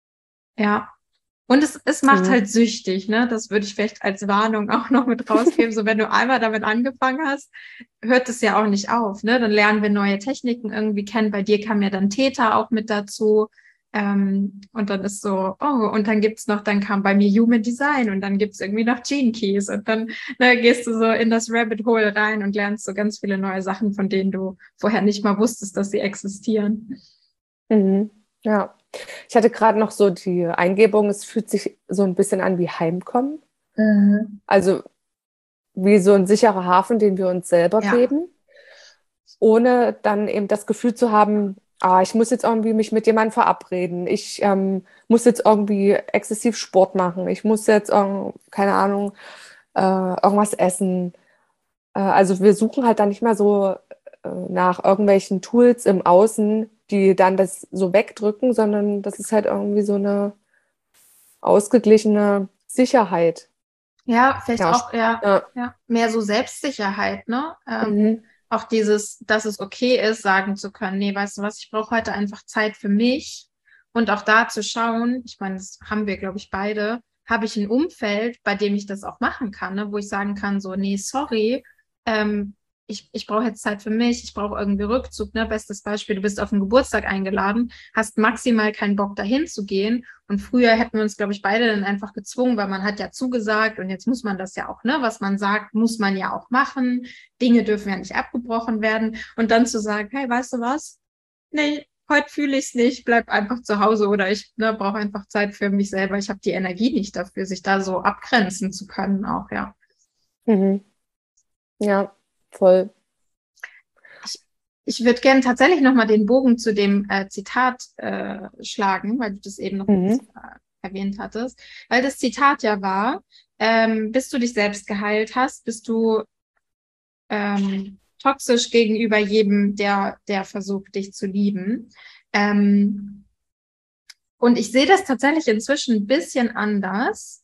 ja. Und es, es macht mhm. halt süchtig, ne? Das würde ich vielleicht als Warnung auch noch mit rausgeben. So, wenn du einmal damit angefangen hast, hört es ja auch nicht auf, ne? Dann lernen wir neue Techniken irgendwie kennen. Bei dir kam ja dann Theta auch mit dazu. Ähm, und dann ist so, oh, und dann gibt's noch, dann kam bei mir Human Design und dann gibt's irgendwie noch Gene Keys und dann ne, gehst du so in das Rabbit Hole rein und lernst so ganz viele neue Sachen, von denen du vorher nicht mal wusstest, dass sie existieren. Mhm. Ja, ich hatte gerade noch so die Eingebung, es fühlt sich so ein bisschen an wie Heimkommen. Mhm. Also wie so ein sicherer Hafen, den wir uns selber Ja. geben, ohne dann eben das Gefühl zu haben, ah, ich muss jetzt irgendwie mich mit jemandem verabreden, ich ähm, muss jetzt irgendwie exzessiv Sport machen, ich muss jetzt, ähm, keine Ahnung, äh, irgendwas essen. Äh, also wir suchen halt dann nicht mehr so äh, nach irgendwelchen Tools im Außen, die dann das so wegdrücken, sondern das ist halt irgendwie so eine ausgeglichene Sicherheit. Ja, vielleicht Ja, auch ja, ja. ja, mehr so Selbstsicherheit, ne? Ähm, Mhm. auch dieses, dass es okay ist, sagen zu können, nee, weißt du was, ich brauche heute einfach Zeit für mich und auch da zu schauen, ich meine, das haben wir, glaube ich, beide, habe ich ein Umfeld, bei dem ich das auch machen kann, ne? Wo ich sagen kann, so, nee, sorry, ähm, ich, ich brauche jetzt Zeit für mich, ich brauche irgendwie Rückzug, ne? Bestes Beispiel, du bist auf einen Geburtstag eingeladen, hast maximal keinen Bock dahin zu gehen und früher hätten wir uns, glaube ich, beide dann einfach gezwungen, weil man hat ja zugesagt und jetzt muss man das ja auch, ne? Was man sagt, muss man ja auch machen. Dinge dürfen ja nicht abgebrochen werden. Und dann zu sagen, hey, weißt du was? Nee, heute fühle ich es nicht, bleib einfach zu Hause oder ich ne, brauche einfach Zeit für mich selber. Ich habe die Energie nicht dafür, sich da so abgrenzen zu können auch, ja. Mhm. Ja, voll. Ich, ich würde gerne tatsächlich nochmal den Bogen zu dem äh, Zitat äh, schlagen, weil du das eben noch kurz Mhm. äh, erwähnt hattest. Weil das Zitat ja war, ähm, bis du dich selbst geheilt hast, bist du ähm, toxisch gegenüber jedem, der, der versucht, dich zu lieben. Ähm, und ich sehe das tatsächlich inzwischen ein bisschen anders,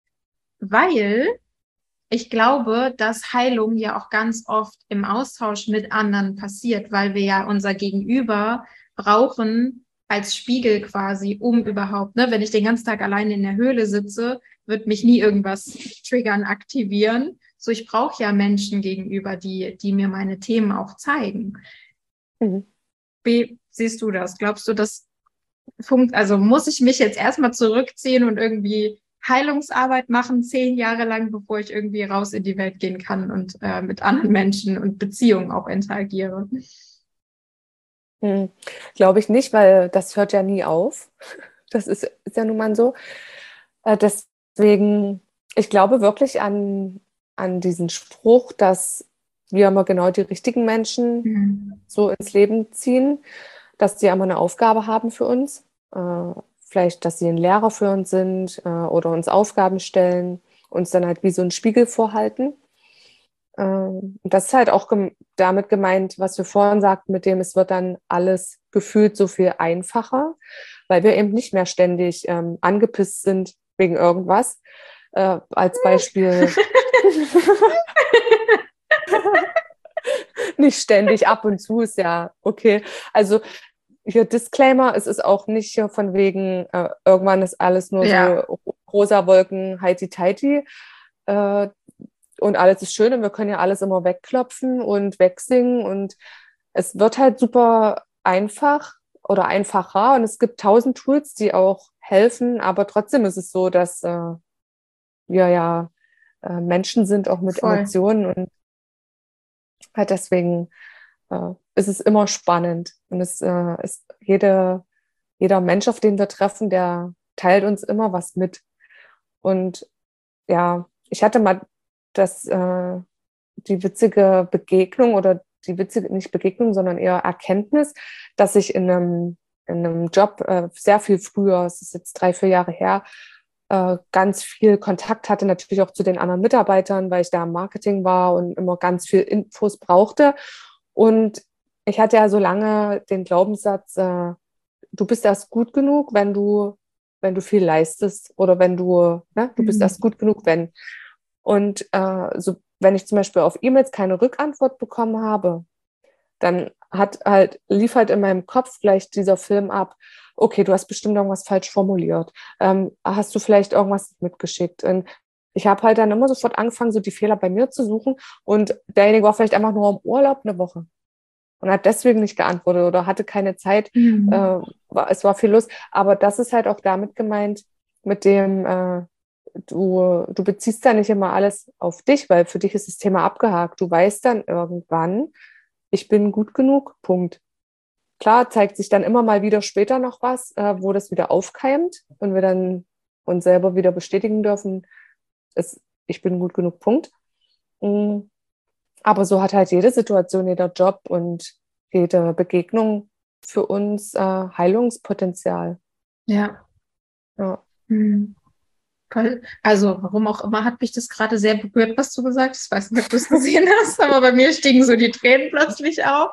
weil ich glaube, dass Heilung ja auch ganz oft im Austausch mit anderen passiert, weil wir ja unser Gegenüber brauchen als Spiegel quasi, um überhaupt, ne, wenn ich den ganzen Tag alleine in der Höhle sitze, wird mich nie irgendwas triggern, aktivieren. So, ich brauche ja Menschen gegenüber, die, die mir meine Themen auch zeigen. Mhm. Wie siehst du das? Glaubst du, das funkt, also muss ich mich jetzt erstmal zurückziehen und irgendwie Heilungsarbeit machen, zehn Jahre lang, bevor ich irgendwie raus in die Welt gehen kann und äh, mit anderen Menschen und Beziehungen auch interagiere? Mhm. Glaube ich nicht, weil das hört ja nie auf. Das ist, ist ja nun mal so. Äh, deswegen, ich glaube wirklich an, an diesen Spruch, dass wir immer genau die richtigen Menschen Mhm. so ins Leben ziehen, dass die immer eine Aufgabe haben für uns. Äh, vielleicht, dass sie ein Lehrer für uns sind äh, oder uns Aufgaben stellen, uns dann halt wie so einen Spiegel vorhalten. Ähm, das ist halt auch gem damit gemeint, was wir vorhin sagten, mit dem es wird dann alles gefühlt so viel einfacher, weil wir eben nicht mehr ständig ähm, angepisst sind wegen irgendwas. Äh, als Beispiel nicht ständig, ab und zu ist ja okay. Also hier Disclaimer, es ist auch nicht hier von wegen, äh, irgendwann ist alles nur Ja, so rosa Wolken, heiti-teiti. Äh, und alles ist schön und wir können ja alles immer wegklopfen und wegsingen und es wird halt super einfach oder einfacher und es gibt tausend Tools, die auch helfen, aber trotzdem ist es so, dass äh, wir ja äh, Menschen sind, auch mit voll. Emotionen und halt deswegen äh, ist es immer spannend und es äh, ist jede, jeder Mensch, auf den wir treffen, der teilt uns immer was mit und ja, ich hatte mal das äh, die witzige Begegnung oder die witzige, nicht Begegnung, sondern eher Erkenntnis, dass ich in einem, in einem Job äh, sehr viel früher, es ist jetzt drei, vier Jahre her, äh, ganz viel Kontakt hatte, natürlich auch zu den anderen Mitarbeitern, weil ich da im Marketing war und immer ganz viel Infos brauchte. Und ich hatte ja so lange den Glaubenssatz, äh, du bist erst gut genug, wenn du, wenn du viel leistest oder wenn du, ne, du bist erst Mhm. gut genug, wenn. Und äh, so, wenn ich zum Beispiel auf E-Mails keine Rückantwort bekommen habe, dann hat halt, lief halt in meinem Kopf gleich dieser Film ab, okay, du hast bestimmt irgendwas falsch formuliert. Ähm, hast du vielleicht irgendwas mitgeschickt? Und ich habe halt dann immer sofort angefangen, so die Fehler bei mir zu suchen. Und derjenige war vielleicht einfach nur im Urlaub eine Woche und hat deswegen nicht geantwortet oder hatte keine Zeit, äh, Mhm. war, es war viel los. Aber das ist halt auch damit gemeint, mit dem, äh, du, du beziehst da nicht immer alles auf dich, weil für dich ist das Thema abgehakt. Du weißt dann irgendwann, ich bin gut genug, Punkt. Klar zeigt sich dann immer mal wieder später noch was, äh, wo das wieder aufkeimt und wir dann uns selber wieder bestätigen dürfen, es, ich bin gut genug, Punkt. Mhm. Aber so hat halt jede Situation, jeder Job und jede Begegnung für uns äh, Heilungspotenzial. Ja. Ja. Hm. Toll. Also, warum auch immer, hat mich das gerade sehr berührt, was du gesagt hast. Ich weiß nicht, ob du es gesehen hast, aber bei mir stiegen so die Tränen plötzlich auf.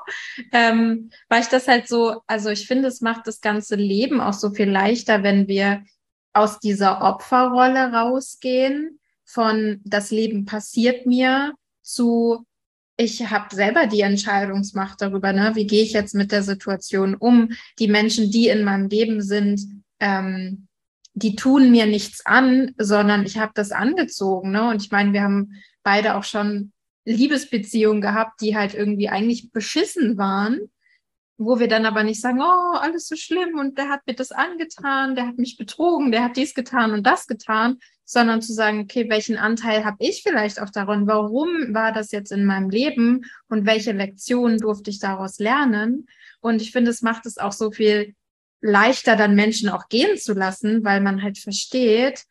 Ähm, weil ich das halt so, also ich finde, es macht das ganze Leben auch so viel leichter, wenn wir aus dieser Opferrolle rausgehen, von das Leben passiert mir, zu ich habe selber die Entscheidungsmacht darüber, ne? Wie gehe ich jetzt mit der Situation um? Die Menschen, die in meinem Leben sind, ähm, die tun mir nichts an, sondern ich habe das angezogen, ne? Und ich meine, wir haben beide auch schon Liebesbeziehungen gehabt, die halt irgendwie eigentlich beschissen waren, wo wir dann aber nicht sagen, oh, alles so schlimm und der hat mir das angetan, der hat mich betrogen, der hat dies getan und das getan, sondern zu sagen, okay, welchen Anteil habe ich vielleicht auch daran? Warum war das jetzt in meinem Leben und welche Lektionen durfte ich daraus lernen? Und ich finde, es macht es auch so viel leichter, dann Menschen auch gehen zu lassen, weil man halt versteht,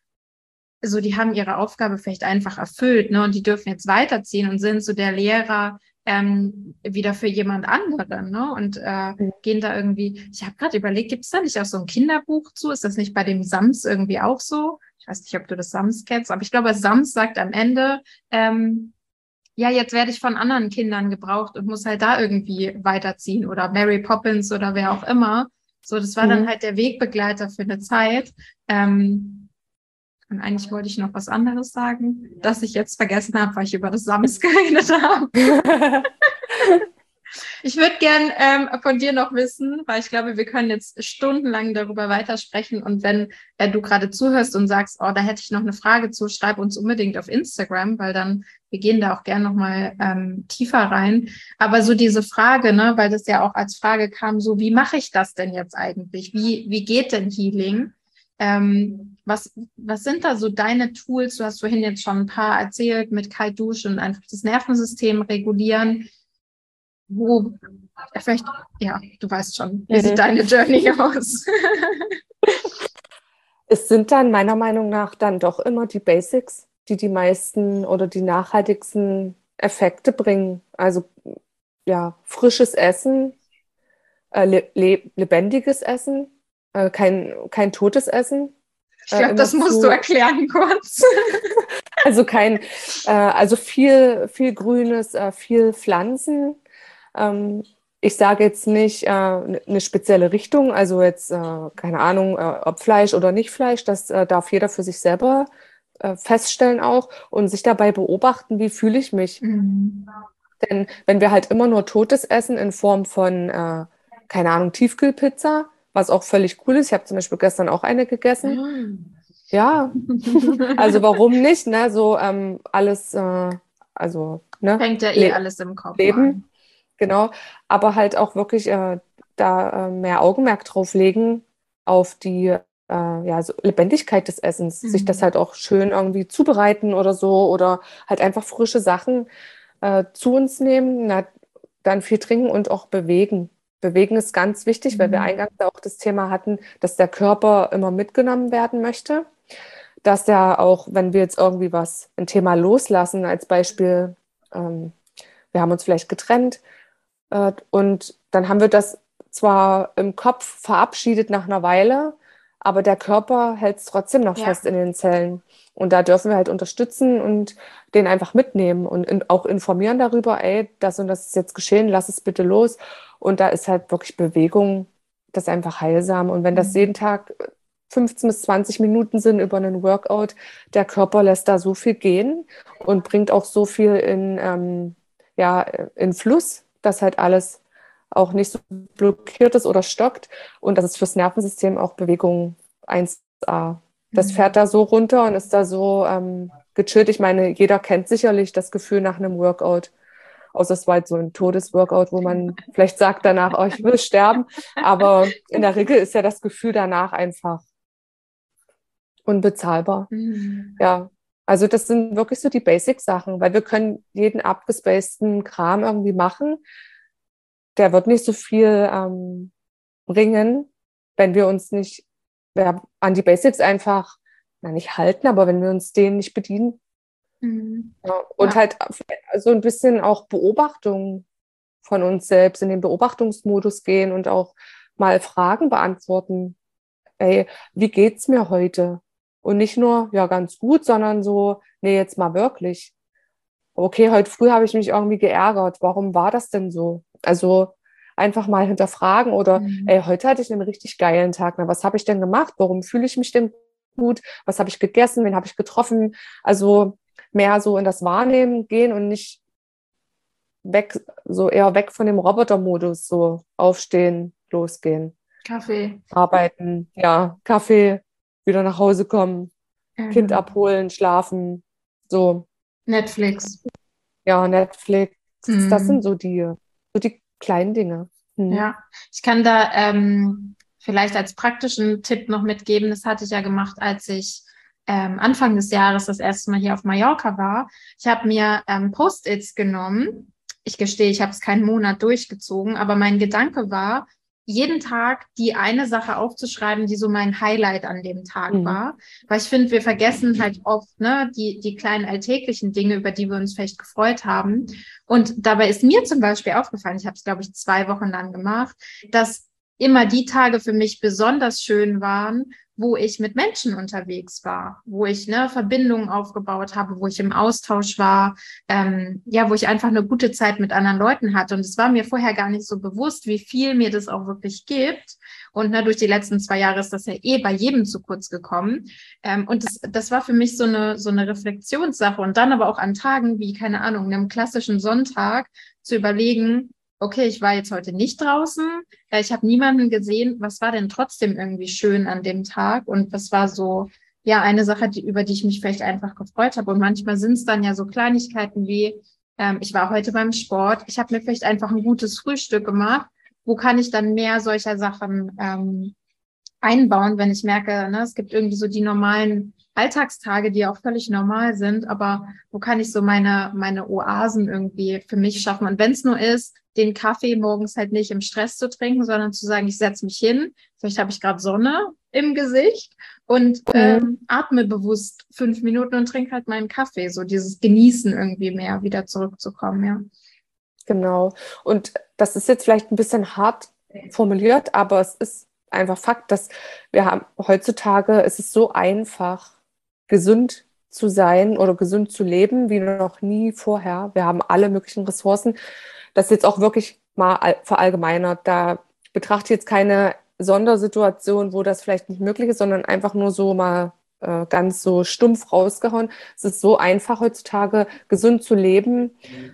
so die haben ihre Aufgabe vielleicht einfach erfüllt, ne? Und die dürfen jetzt weiterziehen und sind so der Lehrer ähm, wieder für jemand anderen, ne? Und äh, gehen da irgendwie, ich habe gerade überlegt, gibt es da nicht auch so ein Kinderbuch zu? Ist das nicht bei dem Sams irgendwie auch so? Ich weiß nicht, ob du das Sams kennst, aber ich glaube, Sams sagt am Ende, ähm, ja, jetzt werde ich von anderen Kindern gebraucht und muss halt da irgendwie weiterziehen oder Mary Poppins oder wer auch immer. So, das war dann Mhm. halt der Wegbegleiter für eine Zeit. Ähm, und eigentlich wollte ich noch was anderes sagen, das ich jetzt vergessen habe, weil ich über das Sams geredet habe. Ich würde gern ähm, von dir noch wissen, weil ich glaube, wir können jetzt stundenlang darüber weitersprechen. Und wenn äh, du gerade zuhörst und sagst, oh, da hätte ich noch eine Frage zu, schreib uns unbedingt auf Instagram, weil dann, wir gehen da auch gern nochmal ähm, tiefer rein. Aber so diese Frage, ne, weil das ja auch als Frage kam, so, wie mache ich das denn jetzt eigentlich? Wie, wie geht denn Healing? Ähm, was, was sind da so deine Tools? Du hast vorhin jetzt schon ein paar erzählt mit Kaltduschen und einfach das Nervensystem regulieren. Wo, vielleicht, ja, du weißt schon, wie sieht Mhm. deine Journey aus? Es sind dann meiner Meinung nach dann doch immer die Basics, die die meisten oder die nachhaltigsten Effekte bringen. Also ja, frisches Essen, äh, le le lebendiges Essen, äh, kein, kein totes Essen. Ich Äh, glaube, das immer musst du zu, erklären kurz. also kein, äh, also viel, viel Grünes, äh, viel Pflanzen. Ähm, ich sage jetzt nicht äh, eine spezielle Richtung, also jetzt, äh, keine Ahnung, äh, ob Fleisch oder nicht Fleisch, das äh, darf jeder für sich selber äh, feststellen auch und sich dabei beobachten, wie fühle ich mich. Mhm. Denn wenn wir halt immer nur Totes essen in Form von, äh, keine Ahnung, Tiefkühlpizza, was auch völlig cool ist, ich habe zum Beispiel gestern auch eine gegessen. Ja, also warum nicht, ne? So ähm, alles, äh, also, ne? Fängt ja eh Le alles im Kopf an. Leben, genau. Aber halt auch wirklich äh, da äh, mehr Augenmerk drauf legen auf die äh, ja, so Lebendigkeit des Essens, sich das Mhm. halt auch schön irgendwie zubereiten oder so oder halt einfach frische Sachen äh, zu uns nehmen, na, dann viel trinken und auch bewegen. Bewegen ist ganz wichtig, weil wir Mhm. eingangs auch das Thema hatten, dass der Körper immer mitgenommen werden möchte. Dass er auch, wenn wir jetzt irgendwie was, ein Thema loslassen, als Beispiel, ähm, wir haben uns vielleicht getrennt äh, und dann haben wir das zwar im Kopf verabschiedet nach einer Weile, aber der Körper hält es trotzdem noch Ja. fest in den Zellen. Und da dürfen wir halt unterstützen und den einfach mitnehmen und in, auch informieren darüber, ey, das und das ist jetzt geschehen, lass es bitte los. Und da ist halt wirklich Bewegung, das ist einfach heilsam. Und wenn das Mhm. jeden Tag fünfzehn bis zwanzig Minuten sind über einen Workout, der Körper lässt da so viel gehen und bringt auch so viel in, ähm, ja, in Fluss, dass halt alles auch nicht so blockiert ist oder stockt. Und das ist fürs Nervensystem auch Bewegung eins a. Das fährt Mhm. da so runter und ist da so ähm, gechillt. Ich meine, jeder kennt sicherlich das Gefühl nach einem Workout. Außer es war halt so ein Todesworkout, wo man vielleicht sagt danach, oh, ich will sterben. Aber in der Regel ist ja das Gefühl danach einfach unbezahlbar. Mhm. Ja, also das sind wirklich so die Basic-Sachen, weil wir können jeden abgespaceden Kram irgendwie machen. Der wird nicht so viel ähm, bringen, wenn wir uns nicht ja, an die Basics einfach, na nicht halten, aber wenn wir uns denen nicht bedienen. Mhm. Ja, und Ja. halt so ein bisschen auch Beobachtung von uns selbst, in den Beobachtungsmodus gehen und auch mal Fragen beantworten. Ey, wie geht's mir heute? Und nicht nur, ja, ganz gut, sondern so, nee, jetzt mal wirklich. Okay, heute früh habe ich mich irgendwie geärgert. Warum war das denn so? Also einfach mal hinterfragen oder, Mhm. ey, heute hatte ich einen richtig geilen Tag. Na, was habe ich denn gemacht? Warum fühle ich mich denn gut? Was habe ich gegessen? Wen habe ich getroffen? Also mehr so in das Wahrnehmen gehen und nicht weg, so eher weg von dem Robotermodus, so aufstehen, losgehen, Kaffee. arbeiten, ja, Kaffee, wieder nach Hause kommen, Kind Mhm. abholen, schlafen, so, Netflix. ja, Netflix, das sind Mhm. so die, so die kleinen Dinge. Hm. Ja, ich kann da ähm, vielleicht als praktischen Tipp noch mitgeben, das hatte ich ja gemacht, als ich ähm, Anfang des Jahres das erste Mal hier auf Mallorca war. Ich habe mir ähm, Post-its genommen. Ich gestehe, ich habe es keinen Monat durchgezogen, aber mein Gedanke war, jeden Tag die eine Sache aufzuschreiben, die so mein Highlight an dem Tag Mhm. war. Weil ich finde, wir vergessen halt oft, ne, die, die kleinen alltäglichen Dinge, über die wir uns vielleicht gefreut haben. Und dabei ist mir zum Beispiel aufgefallen, ich habe es, glaube ich, zwei Wochen lang gemacht, dass immer die Tage für mich besonders schön waren, wo ich mit Menschen unterwegs war, wo ich ne, Verbindungen aufgebaut habe, wo ich im Austausch war, ähm, ja, wo ich einfach eine gute Zeit mit anderen Leuten hatte. Und es war mir vorher gar nicht so bewusst, wie viel mir das auch wirklich gibt. Und ne, durch die letzten zwei Jahre ist das ja eh bei jedem zu kurz gekommen. Ähm, und das, das war für mich so eine, so eine Reflexionssache. Und dann aber auch an Tagen wie, keine Ahnung, einem klassischen Sonntag zu überlegen, okay, ich war jetzt heute nicht draußen, äh, ich habe niemanden gesehen, was war denn trotzdem irgendwie schön an dem Tag und was war so, ja, eine Sache, die, über die ich mich vielleicht einfach gefreut habe. Und manchmal sind es dann ja so Kleinigkeiten wie, ähm, ich war heute beim Sport, ich habe mir vielleicht einfach ein gutes Frühstück gemacht, wo kann ich dann mehr solcher Sachen ähm, einbauen, wenn ich merke, ne, es gibt irgendwie so die normalen Alltagstage, die auch völlig normal sind, aber wo kann ich so meine, meine Oasen irgendwie für mich schaffen? Und wenn es nur ist, den Kaffee morgens halt nicht im Stress zu trinken, sondern zu sagen, ich setze mich hin, vielleicht habe ich gerade Sonne im Gesicht und Mhm. ähm, atme bewusst fünf Minuten und trinke halt meinen Kaffee, so dieses Genießen irgendwie mehr wieder zurückzukommen, ja. Genau. Und das ist jetzt vielleicht ein bisschen hart formuliert, aber es ist einfach Fakt, dass wir haben heutzutage, es ist so einfach, gesund zu sein oder gesund zu leben wie noch nie vorher. Wir haben alle möglichen Ressourcen. Das ist jetzt auch wirklich mal all- verallgemeinert. Da betrachte ich jetzt keine Sondersituation, wo das vielleicht nicht möglich ist, sondern einfach nur so mal äh, ganz so stumpf rausgehauen. Es ist so einfach heutzutage, gesund zu leben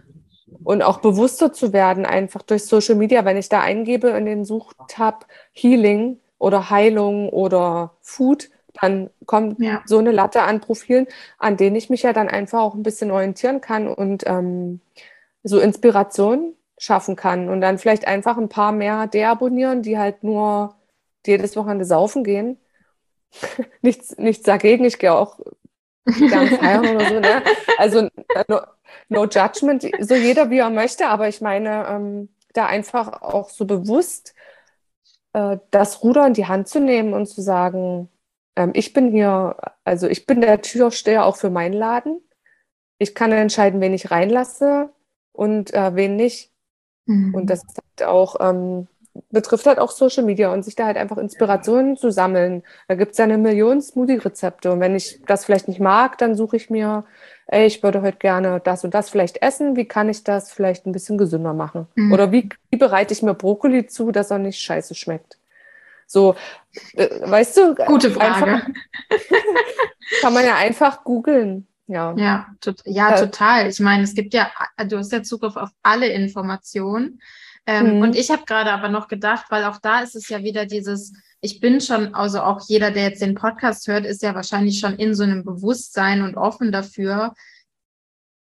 und auch bewusster zu werden, einfach durch Social Media. Wenn ich da eingebe in den Suchtab Healing oder Heilung oder Food, dann kommt Ja. so eine Latte an Profilen, an denen ich mich ja dann einfach auch ein bisschen orientieren kann und ähm, so Inspiration schaffen kann und dann vielleicht einfach ein paar mehr deabonnieren, die halt nur jedes Wochenende saufen gehen. Nichts, nichts dagegen, ich gehe auch gern feiern oder so, ne? Also no, no judgment, so jeder wie er möchte, aber ich meine, ähm, da einfach auch so bewusst äh, das Ruder in die Hand zu nehmen und zu sagen, ähm, ich bin hier, also ich bin der Türsteher auch für meinen Laden. Ich kann entscheiden, wen ich reinlasse und äh, wen nicht. Und Mhm. das ist halt auch, ähm, betrifft halt auch Social Media und sich da halt einfach Inspirationen zu sammeln. Da gibt es ja eine Million Smoothie-Rezepte. Und wenn ich das vielleicht nicht mag, dann suche ich mir, ey, ich würde heute gerne das und das vielleicht essen. Wie kann ich das vielleicht ein bisschen gesünder machen? Oder Mhm. wie, wie bereite ich mir Brokkoli zu, dass er nicht scheiße schmeckt? So, äh, weißt du, Gute einfach Frage. kann man ja einfach googeln. Ja. Ja, tot, ja, Äh, total. Ich meine, es gibt ja, du hast ja Zugriff auf alle Informationen. Ähm, und hm, ich habe gerade aber noch gedacht, weil auch da ist es ja wieder dieses, ich bin schon, also auch jeder, der jetzt den Podcast hört, ist ja wahrscheinlich schon in so einem Bewusstsein und offen dafür,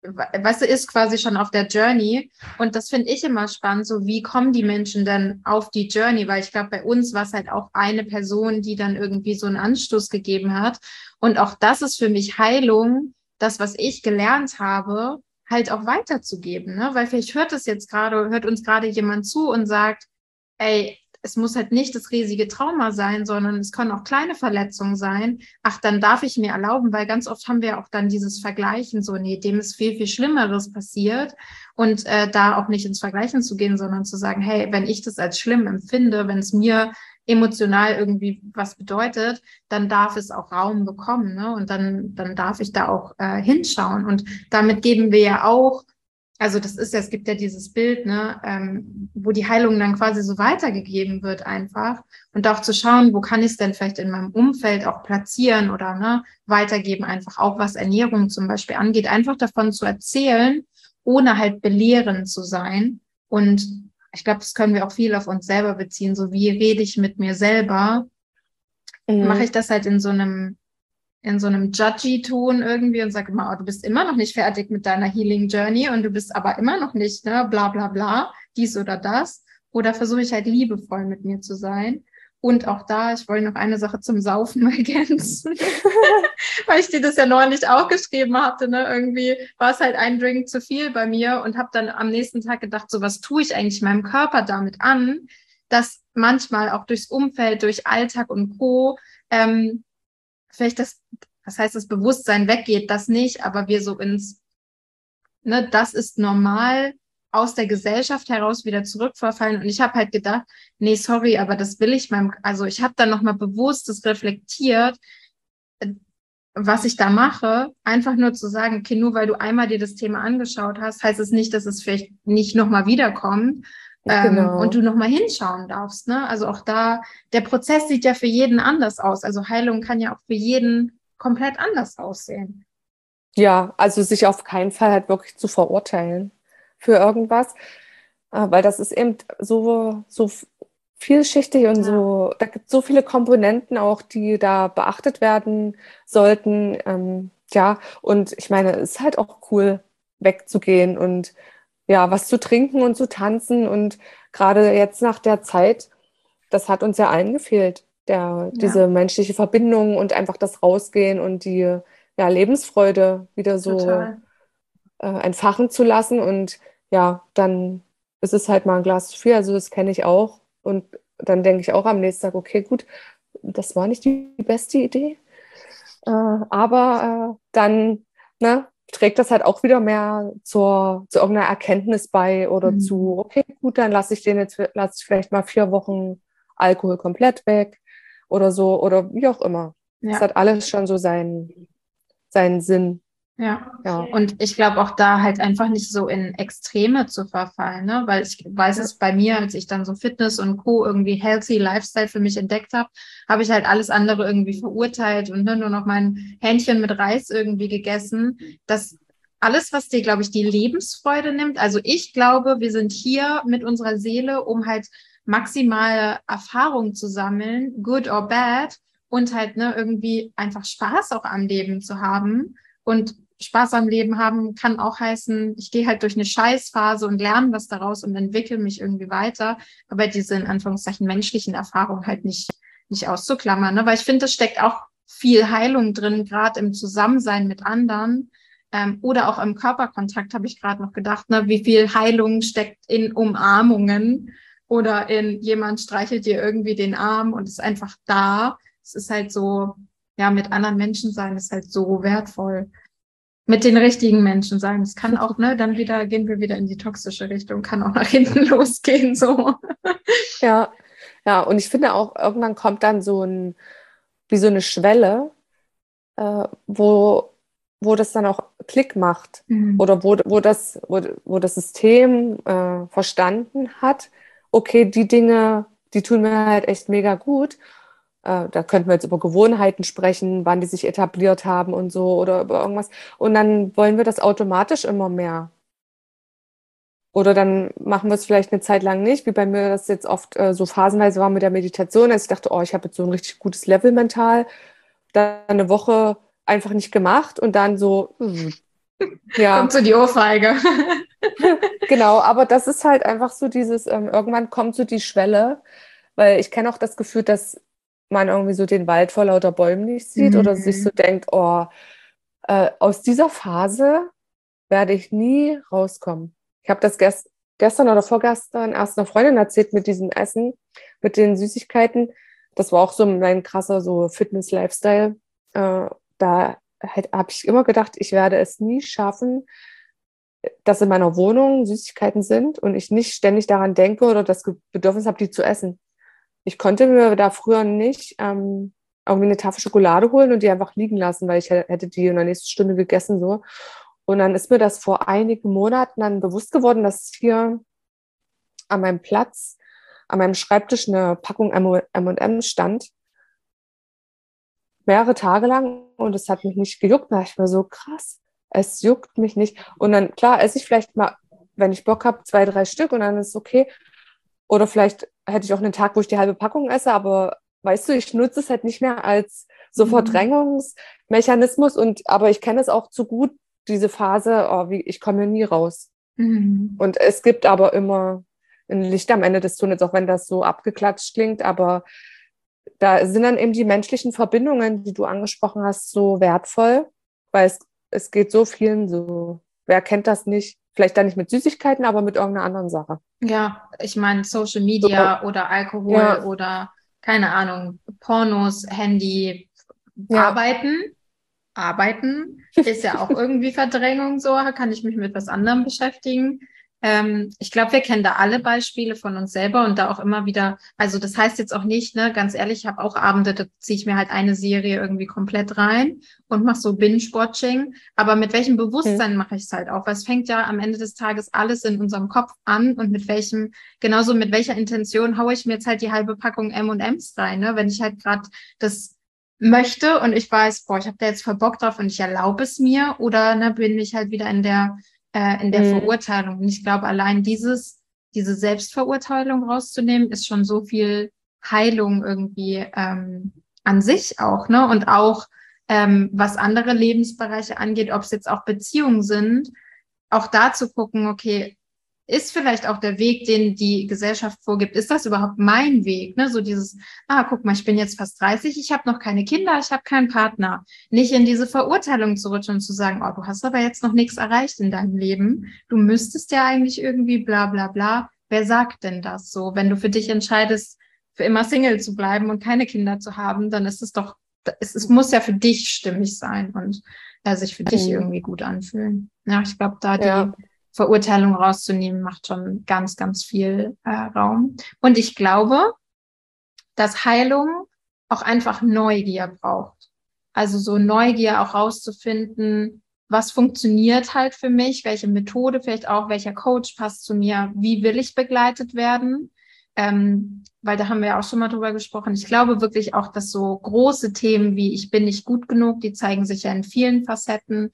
weißt du, ist quasi schon auf der Journey. Und das finde ich immer spannend, so wie kommen die Menschen denn auf die Journey? Weil ich glaube, bei uns war es halt auch eine Person, die dann irgendwie so einen Anstoß gegeben hat. Und auch das ist für mich Heilung, das, was ich gelernt habe, halt auch weiterzugeben, ne? Weil vielleicht hört es jetzt gerade, hört uns gerade jemand zu und sagt, ey, es muss halt nicht das riesige Trauma sein, sondern es können auch kleine Verletzungen sein. Ach, dann darf ich mir erlauben, weil ganz oft haben wir auch dann dieses Vergleichen, so, nee, dem ist viel, viel Schlimmeres passiert. Und äh, da auch nicht ins Vergleichen zu gehen, sondern zu sagen, hey, wenn ich das als schlimm empfinde, wenn es mir emotional irgendwie was bedeutet, dann darf es auch Raum bekommen, ne? Und dann, dann darf ich da auch äh, hinschauen. Und damit geben wir ja auch, also das ist ja, es gibt ja dieses Bild, ne, ähm, wo die Heilung dann quasi so weitergegeben wird einfach und auch zu schauen, wo kann ich es denn vielleicht in meinem Umfeld auch platzieren oder ne, weitergeben, einfach auch was Ernährung zum Beispiel angeht, einfach davon zu erzählen, ohne halt belehrend zu sein. Und ich glaube, das können wir auch viel auf uns selber beziehen, so wie rede ich mit mir selber, Mhm. mache ich das halt in so einem in so einem Judgy-Ton irgendwie und sage immer, oh, du bist immer noch nicht fertig mit deiner Healing Journey und du bist aber immer noch nicht, ne, bla bla bla, dies oder das. Oder versuche ich halt liebevoll mit mir zu sein. Und auch da, ich wollte noch eine Sache zum Saufen ergänzen, weil ich dir das ja neulich auch geschrieben hatte, ne, irgendwie war es halt ein Drink zu viel bei mir und habe dann am nächsten Tag gedacht, so was tue ich eigentlich meinem Körper damit an, dass manchmal auch durchs Umfeld, durch Alltag und Co., ähm, vielleicht das, das heißt, das Bewusstsein weggeht, das nicht, aber wir so ins, ne, das ist normal, aus der Gesellschaft heraus wieder zurückverfallen. Und ich habe halt gedacht, nee, sorry, aber das will ich meinem, also ich habe dann nochmal bewusst das reflektiert, was ich da mache, einfach nur zu sagen, okay, nur weil du einmal dir das Thema angeschaut hast, heißt es nicht, dass es vielleicht nicht nochmal wiederkommt. Ähm, und Genau. du nochmal hinschauen darfst, ne? Also auch da, der Prozess sieht ja für jeden anders aus. Also Heilung kann ja auch für jeden komplett anders aussehen. Ja, also sich auf keinen Fall halt wirklich zu verurteilen für irgendwas, äh, weil das ist eben so, so vielschichtig und Ja. so, da gibt es so viele Komponenten auch, die da beachtet werden sollten. Ähm, ja, und ich meine, es ist halt auch cool, wegzugehen und ja, was zu trinken und zu tanzen. Und gerade jetzt nach der Zeit, das hat uns ja allen gefehlt, der, Ja, diese menschliche Verbindung und einfach das Rausgehen und die ja, Lebensfreude wieder so total. äh, entfachen zu lassen. Und ja, dann ist es halt mal ein Glas zu viel. Also das kenne ich auch. Und dann denke ich auch am nächsten Tag, okay, gut, das war nicht die beste Idee. Äh, aber äh, dann ne, trägt das halt auch wieder mehr zur, zu irgendeiner Erkenntnis bei oder Mhm. zu, okay, gut, dann lasse ich den jetzt, lasse ich vielleicht mal vier Wochen Alkohol komplett weg oder so oder wie auch immer. Es Ja. hat alles schon so seinen, seinen Sinn. Ja, Ja. und ich glaube auch da halt einfach nicht so in Extreme zu verfallen, ne? Weil ich weiß Ja. es bei mir, als ich dann so Fitness und Co. irgendwie Healthy Lifestyle für mich entdeckt habe, habe ich halt alles andere irgendwie verurteilt und ne, nur noch mein Hähnchen mit Reis irgendwie gegessen. Das alles, was dir, glaube ich, die Lebensfreude nimmt. Also ich glaube, wir sind hier mit unserer Seele, um halt maximale Erfahrung zu sammeln, good or bad, und halt ne, irgendwie einfach Spaß auch am Leben zu haben. Und Spaß am Leben haben kann auch heißen, ich gehe halt durch eine Scheißphase und lerne was daraus und entwickle mich irgendwie weiter, aber diese in Anführungszeichen menschlichen Erfahrungen halt nicht, nicht auszuklammern, ne? Weil ich finde, das steckt auch viel Heilung drin, gerade im Zusammensein mit anderen ähm, oder auch im Körperkontakt, habe ich gerade noch gedacht, ne? Wie viel Heilung steckt in Umarmungen oder in jemand streichelt dir irgendwie den Arm und ist einfach da. Es ist halt so, ja, mit anderen Menschen sein ist halt so wertvoll. Mit den richtigen Menschen sein. Es kann auch, ne, dann wieder gehen wir wieder in die toxische Richtung, kann auch nach hinten losgehen, so. Ja, ja, und ich finde auch, irgendwann kommt dann so ein, wie so eine Schwelle, äh, wo, wo das dann auch Klick macht Mhm. oder wo, wo, das, wo, wo das System äh, verstanden hat, okay, die Dinge, die tun mir halt echt mega gut. Äh, da könnten wir jetzt über Gewohnheiten sprechen, wann die sich etabliert haben und so oder über irgendwas. Und dann wollen wir das automatisch immer mehr. Oder dann machen wir es vielleicht eine Zeit lang nicht, wie bei mir das jetzt oft äh, so phasenweise war mit der Meditation. Also ich dachte, oh, ich habe jetzt so ein richtig gutes Level mental. Dann eine Woche einfach nicht gemacht und dann so, Ja. Kommt so die Ohrfeige. Genau, aber das ist halt einfach so dieses, ähm, irgendwann kommt so die Schwelle, weil ich kenne auch das Gefühl, dass man irgendwie so den Wald vor lauter Bäumen nicht sieht oder sich so Mhm. denkt, oh, äh, aus dieser Phase werde ich nie rauskommen. Ich habe das gest gestern oder vorgestern erst einer Freundin erzählt mit diesem Essen, mit den Süßigkeiten. Das war auch so mein krasser so Fitness-Lifestyle. Äh, da habe ich immer gedacht, ich werde es nie schaffen, dass in meiner Wohnung Süßigkeiten sind und ich nicht ständig daran denke oder das Bedürfnis habe, die zu essen. Ich konnte mir da früher nicht ähm, irgendwie eine Tafel Schokolade holen und die einfach liegen lassen, weil ich hätte die in der nächsten Stunde gegessen so. Und dann ist mir das vor einigen Monaten dann bewusst geworden, dass hier an meinem Platz, an meinem Schreibtisch eine Packung M und M stand, mehrere Tage lang und es hat mich nicht gejuckt. Da dachte ich mir so, krass, es juckt mich nicht. Und dann, klar, esse ich vielleicht mal, wenn ich Bock habe, zwei, drei Stück und dann ist es okay. Oder vielleicht hätte ich auch einen Tag, wo ich die halbe Packung esse, aber weißt du, ich nutze es halt nicht mehr als so Verdrängungsmechanismus und aber ich kenne es auch zu gut, diese Phase, oh, wie, ich komme hier nie raus. Mhm. Und es gibt aber immer ein Licht am Ende des Tunnels, auch wenn das so abgeklatscht klingt, aber da sind dann eben die menschlichen Verbindungen, die du angesprochen hast, so wertvoll, weil es, es geht so vielen so, wer kennt das nicht? Vielleicht dann nicht mit Süßigkeiten, aber mit irgendeiner anderen Sache. Ja, ich meine Social So, Media oder Alkohol ja, oder keine Ahnung, Pornos, Handy, ja, Arbeiten. Arbeiten ist ja auch irgendwie Verdrängung, so kann ich mich mit was anderem beschäftigen. Ähm, ich glaube, wir kennen da alle Beispiele von uns selber und da auch immer wieder, also das heißt jetzt auch nicht, ne, ganz ehrlich, ich habe auch Abende, da ziehe ich mir halt eine Serie irgendwie komplett rein und mache so Binge-Watching, aber mit welchem hm, Bewusstsein mache ich es halt auch? Weil es fängt ja am Ende des Tages alles in unserem Kopf an und mit welchem, genauso mit welcher Intention haue ich mir jetzt halt die halbe Packung M und M's rein, ne? Wenn ich halt gerade das möchte und ich weiß, boah, ich habe da jetzt voll Bock drauf und ich erlaube es mir oder ne, bin ich halt wieder in der äh, in der hm, Verurteilung. Und ich glaube, allein dieses diese Selbstverurteilung rauszunehmen, ist schon so viel Heilung irgendwie ähm, an sich auch, ne? Und auch ähm, was andere Lebensbereiche angeht, ob es jetzt auch Beziehungen sind, auch da zu gucken, okay, ist vielleicht auch der Weg, den die Gesellschaft vorgibt, ist das überhaupt mein Weg? Ne? So dieses, ah, guck mal, ich bin jetzt fast dreißig, ich habe noch keine Kinder, ich habe keinen Partner. Nicht in diese Verurteilung zu rutschen und zu sagen, oh, du hast aber jetzt noch nichts erreicht in deinem Leben. Du müsstest ja eigentlich irgendwie bla bla bla. Wer sagt denn das so? Wenn du für dich entscheidest, für immer Single zu bleiben und keine Kinder zu haben, dann ist es doch, es, es muss ja für dich stimmig sein und äh, sich für dich hm, irgendwie gut anfühlen. Ja, ich glaube, da die ja, Verurteilung rauszunehmen, macht schon ganz, ganz viel äh, Raum. Und ich glaube, dass Heilung auch einfach Neugier braucht. Also so Neugier auch rauszufinden, was funktioniert halt für mich, welche Methode vielleicht auch, welcher Coach passt zu mir, wie will ich begleitet werden. Ähm, weil da haben wir ja auch schon mal drüber gesprochen. Ich glaube wirklich auch, dass so große Themen wie ich bin nicht gut genug, die zeigen sich ja in vielen Facetten,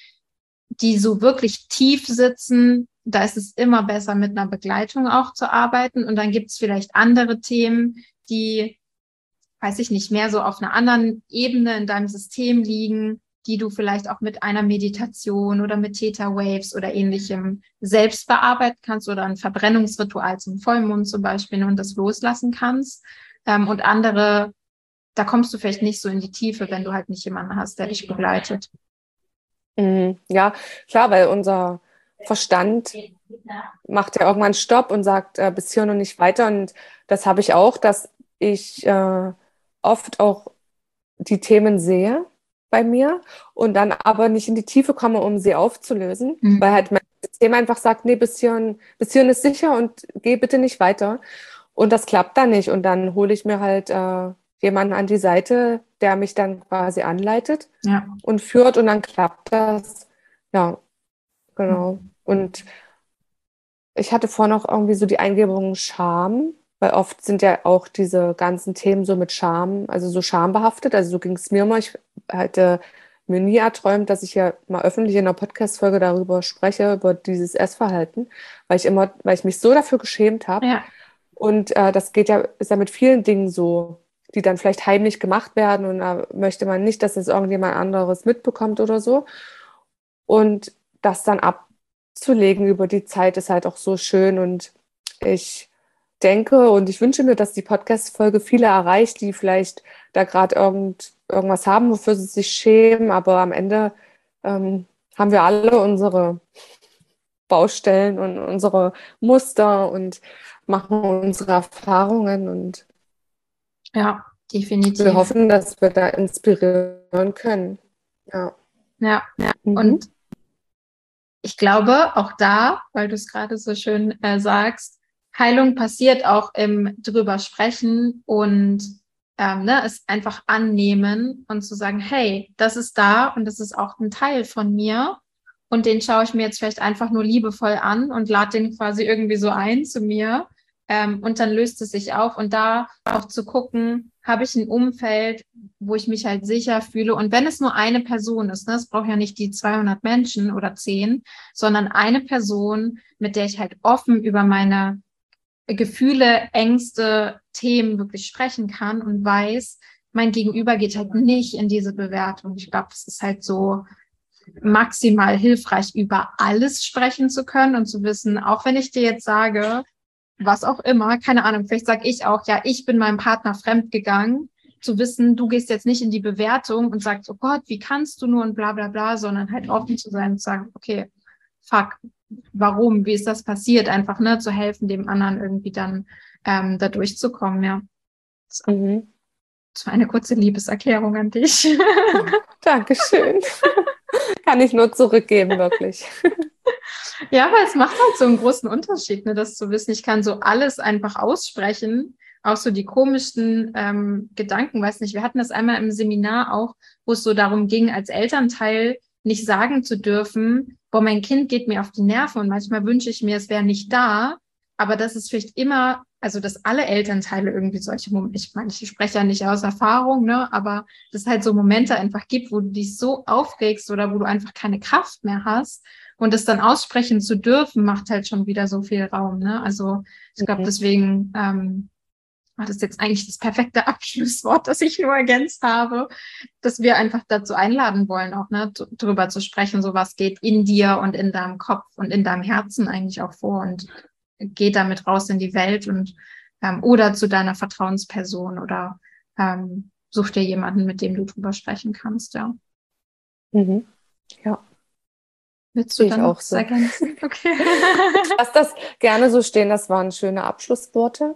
die so wirklich tief sitzen, da ist es immer besser, mit einer Begleitung auch zu arbeiten. Und dann gibt es vielleicht andere Themen, die, weiß ich nicht, mehr so auf einer anderen Ebene in deinem System liegen, die du vielleicht auch mit einer Meditation oder mit Theta Waves oder ähnlichem selbst bearbeiten kannst oder ein Verbrennungsritual zum Vollmond zum Beispiel und das loslassen kannst. Ähm, und andere, da kommst du vielleicht nicht so in die Tiefe, wenn du halt nicht jemanden hast, der dich begleitet. hm, ja, klar, weil unser Verstand macht ja irgendwann Stopp und sagt, äh, bis hier und nicht weiter. Und das habe ich auch, dass ich äh, oft auch die Themen sehe bei mir und dann aber nicht in die Tiefe komme, um sie aufzulösen, weil Mhm. halt mein System einfach sagt, nee, bis hierhin, bis hierhin ist sicher und geh bitte nicht weiter. Und das klappt dann nicht. Und dann hole ich mir halt äh, jemanden an die Seite, der mich dann quasi anleitet Ja. und führt und dann klappt das. Ja, genau. Und ich hatte vorhin noch irgendwie so die Eingebung Scham, weil oft sind ja auch diese ganzen Themen so mit Scham, also so schambehaftet. Also so ging es mir mal. Ich hatte mir nie erträumt, dass ich ja mal öffentlich in einer Podcast-Folge darüber spreche, über dieses Essverhalten, weil ich immer, weil ich mich so dafür geschämt habe. Ja. Und äh, das geht ja, ist ja mit vielen Dingen so, die dann vielleicht heimlich gemacht werden und da möchte man nicht, dass es irgendjemand anderes mitbekommt oder so. Und das dann abzulegen über die Zeit ist halt auch so schön. Und ich denke und ich wünsche mir, dass die Podcast-Folge viele erreicht, die vielleicht da gerade irgend, irgendwas haben, wofür sie sich schämen. Aber am Ende ähm, haben wir alle unsere Baustellen und unsere Muster und machen unsere Erfahrungen. Und Ja, definitiv. wir hoffen, dass wir da inspirieren können. Ja. Ja, ja. Mhm. Und ich glaube, auch da, weil du es gerade so schön äh, sagst, Heilung passiert auch im drüber sprechen und ähm, ne, es einfach annehmen und zu sagen, hey, das ist da und das ist auch ein Teil von mir und den schaue ich mir jetzt vielleicht einfach nur liebevoll an und lade den quasi irgendwie so ein zu mir ähm, und dann löst es sich auf und da auch zu gucken, habe ich ein Umfeld, wo ich mich halt sicher fühle und wenn es nur eine Person ist, ne, es braucht ja nicht die zweihundert Menschen oder zehn, sondern eine Person, mit der ich halt offen über meine Gefühle, Ängste, Themen wirklich sprechen kann und weiß, mein Gegenüber geht halt nicht in diese Bewertung. Ich glaube, es ist halt so maximal hilfreich, über alles sprechen zu können und zu wissen, auch wenn ich dir jetzt sage, was auch immer, keine Ahnung, vielleicht sage ich auch, ja, ich bin meinem Partner fremdgegangen, zu wissen, du gehst jetzt nicht in die Bewertung und sagst, oh Gott, wie kannst du nur und bla bla bla, sondern halt offen zu sein und zu sagen, okay, fuck, warum, wie ist das passiert, einfach ne, zu helfen, dem anderen irgendwie dann ähm, da durchzukommen, ja. So. Mhm. Das war eine kurze Liebeserklärung an dich. Dankeschön. Kann ich nur zurückgeben, wirklich. Ja, aber es macht halt so einen großen Unterschied, ne, das zu wissen, ich kann so alles einfach aussprechen, auch so die komischsten ähm, Gedanken, weiß nicht, wir hatten das einmal im Seminar auch, wo es so darum ging, als Elternteil nicht sagen zu dürfen, boah, mein Kind geht mir auf die Nerven und manchmal wünsche ich mir, es wäre nicht da, aber das ist vielleicht immer, also dass alle Elternteile irgendwie solche Momente, ich meine, ich spreche ja nicht aus Erfahrung, ne, aber dass es halt so Momente einfach gibt, wo du dich so aufregst oder wo du einfach keine Kraft mehr hast und das dann aussprechen zu dürfen, macht halt schon wieder so viel Raum, ne, also ich glaube, Mhm. deswegen ähm, war das jetzt eigentlich das perfekte Abschlusswort, das ich nur ergänzt habe, dass wir einfach dazu einladen wollen, auch ne, d- drüber zu sprechen, so was geht in dir und in deinem Kopf und in deinem Herzen eigentlich auch vor und geht damit raus in die Welt und ähm, oder zu deiner Vertrauensperson oder ähm, such dir jemanden, mit dem du drüber sprechen kannst, ja. Mhm. Ja, Willst du sehe ich dann noch auch was so. ergänzen? Okay. Lass das gerne so stehen, das waren schöne Abschlussworte.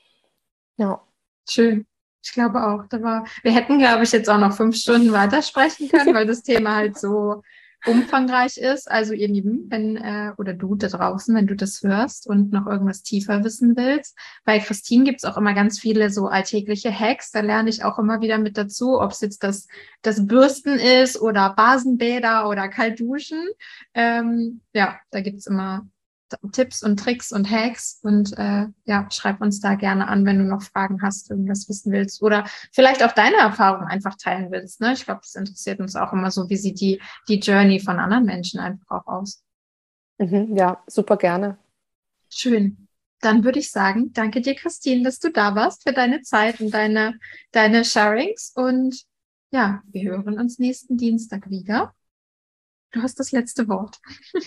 Ja. Schön. Ich glaube auch. Da war, wir hätten, glaube ich, jetzt auch noch fünf Stunden weitersprechen können, weil das Thema halt so umfangreich ist. Also ihr Lieben, wenn, äh, oder du da draußen, wenn du das hörst und noch irgendwas tiefer wissen willst, bei Christine gibt's auch immer ganz viele so alltägliche Hacks. Da lerne ich auch immer wieder mit dazu, ob es jetzt das, das Bürsten ist oder Basenbäder oder Kaltduschen. Ähm, ja, da gibt's immer Tipps und Tricks und Hacks und äh, ja, schreib uns da gerne an, wenn du noch Fragen hast, irgendwas wissen willst oder vielleicht auch deine Erfahrungen einfach teilen willst. Ne? Ich glaube, das interessiert uns auch immer so, wie sieht die, die Journey von anderen Menschen einfach auch aus. Mhm. Ja, super gerne. Schön. Dann würde ich sagen, danke dir, Christine, dass du da warst für deine Zeit und deine, deine Sharings und ja, wir hören uns nächsten Dienstag wieder. Du hast das letzte Wort.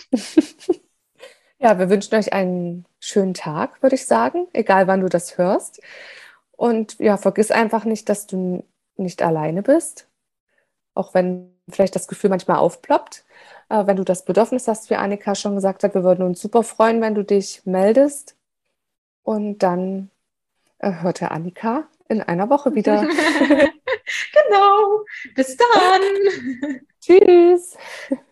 Ja, wir wünschen euch einen schönen Tag, würde ich sagen, egal wann du das hörst. Und ja, vergiss einfach nicht, dass du nicht alleine bist, auch wenn vielleicht das Gefühl manchmal aufploppt. Äh, wenn du das Bedürfnis hast, wie Annika schon gesagt hat, wir würden uns super freuen, wenn du dich meldest. Und dann äh, hört der Annika in einer Woche wieder. Genau. Bis dann. Tschüss.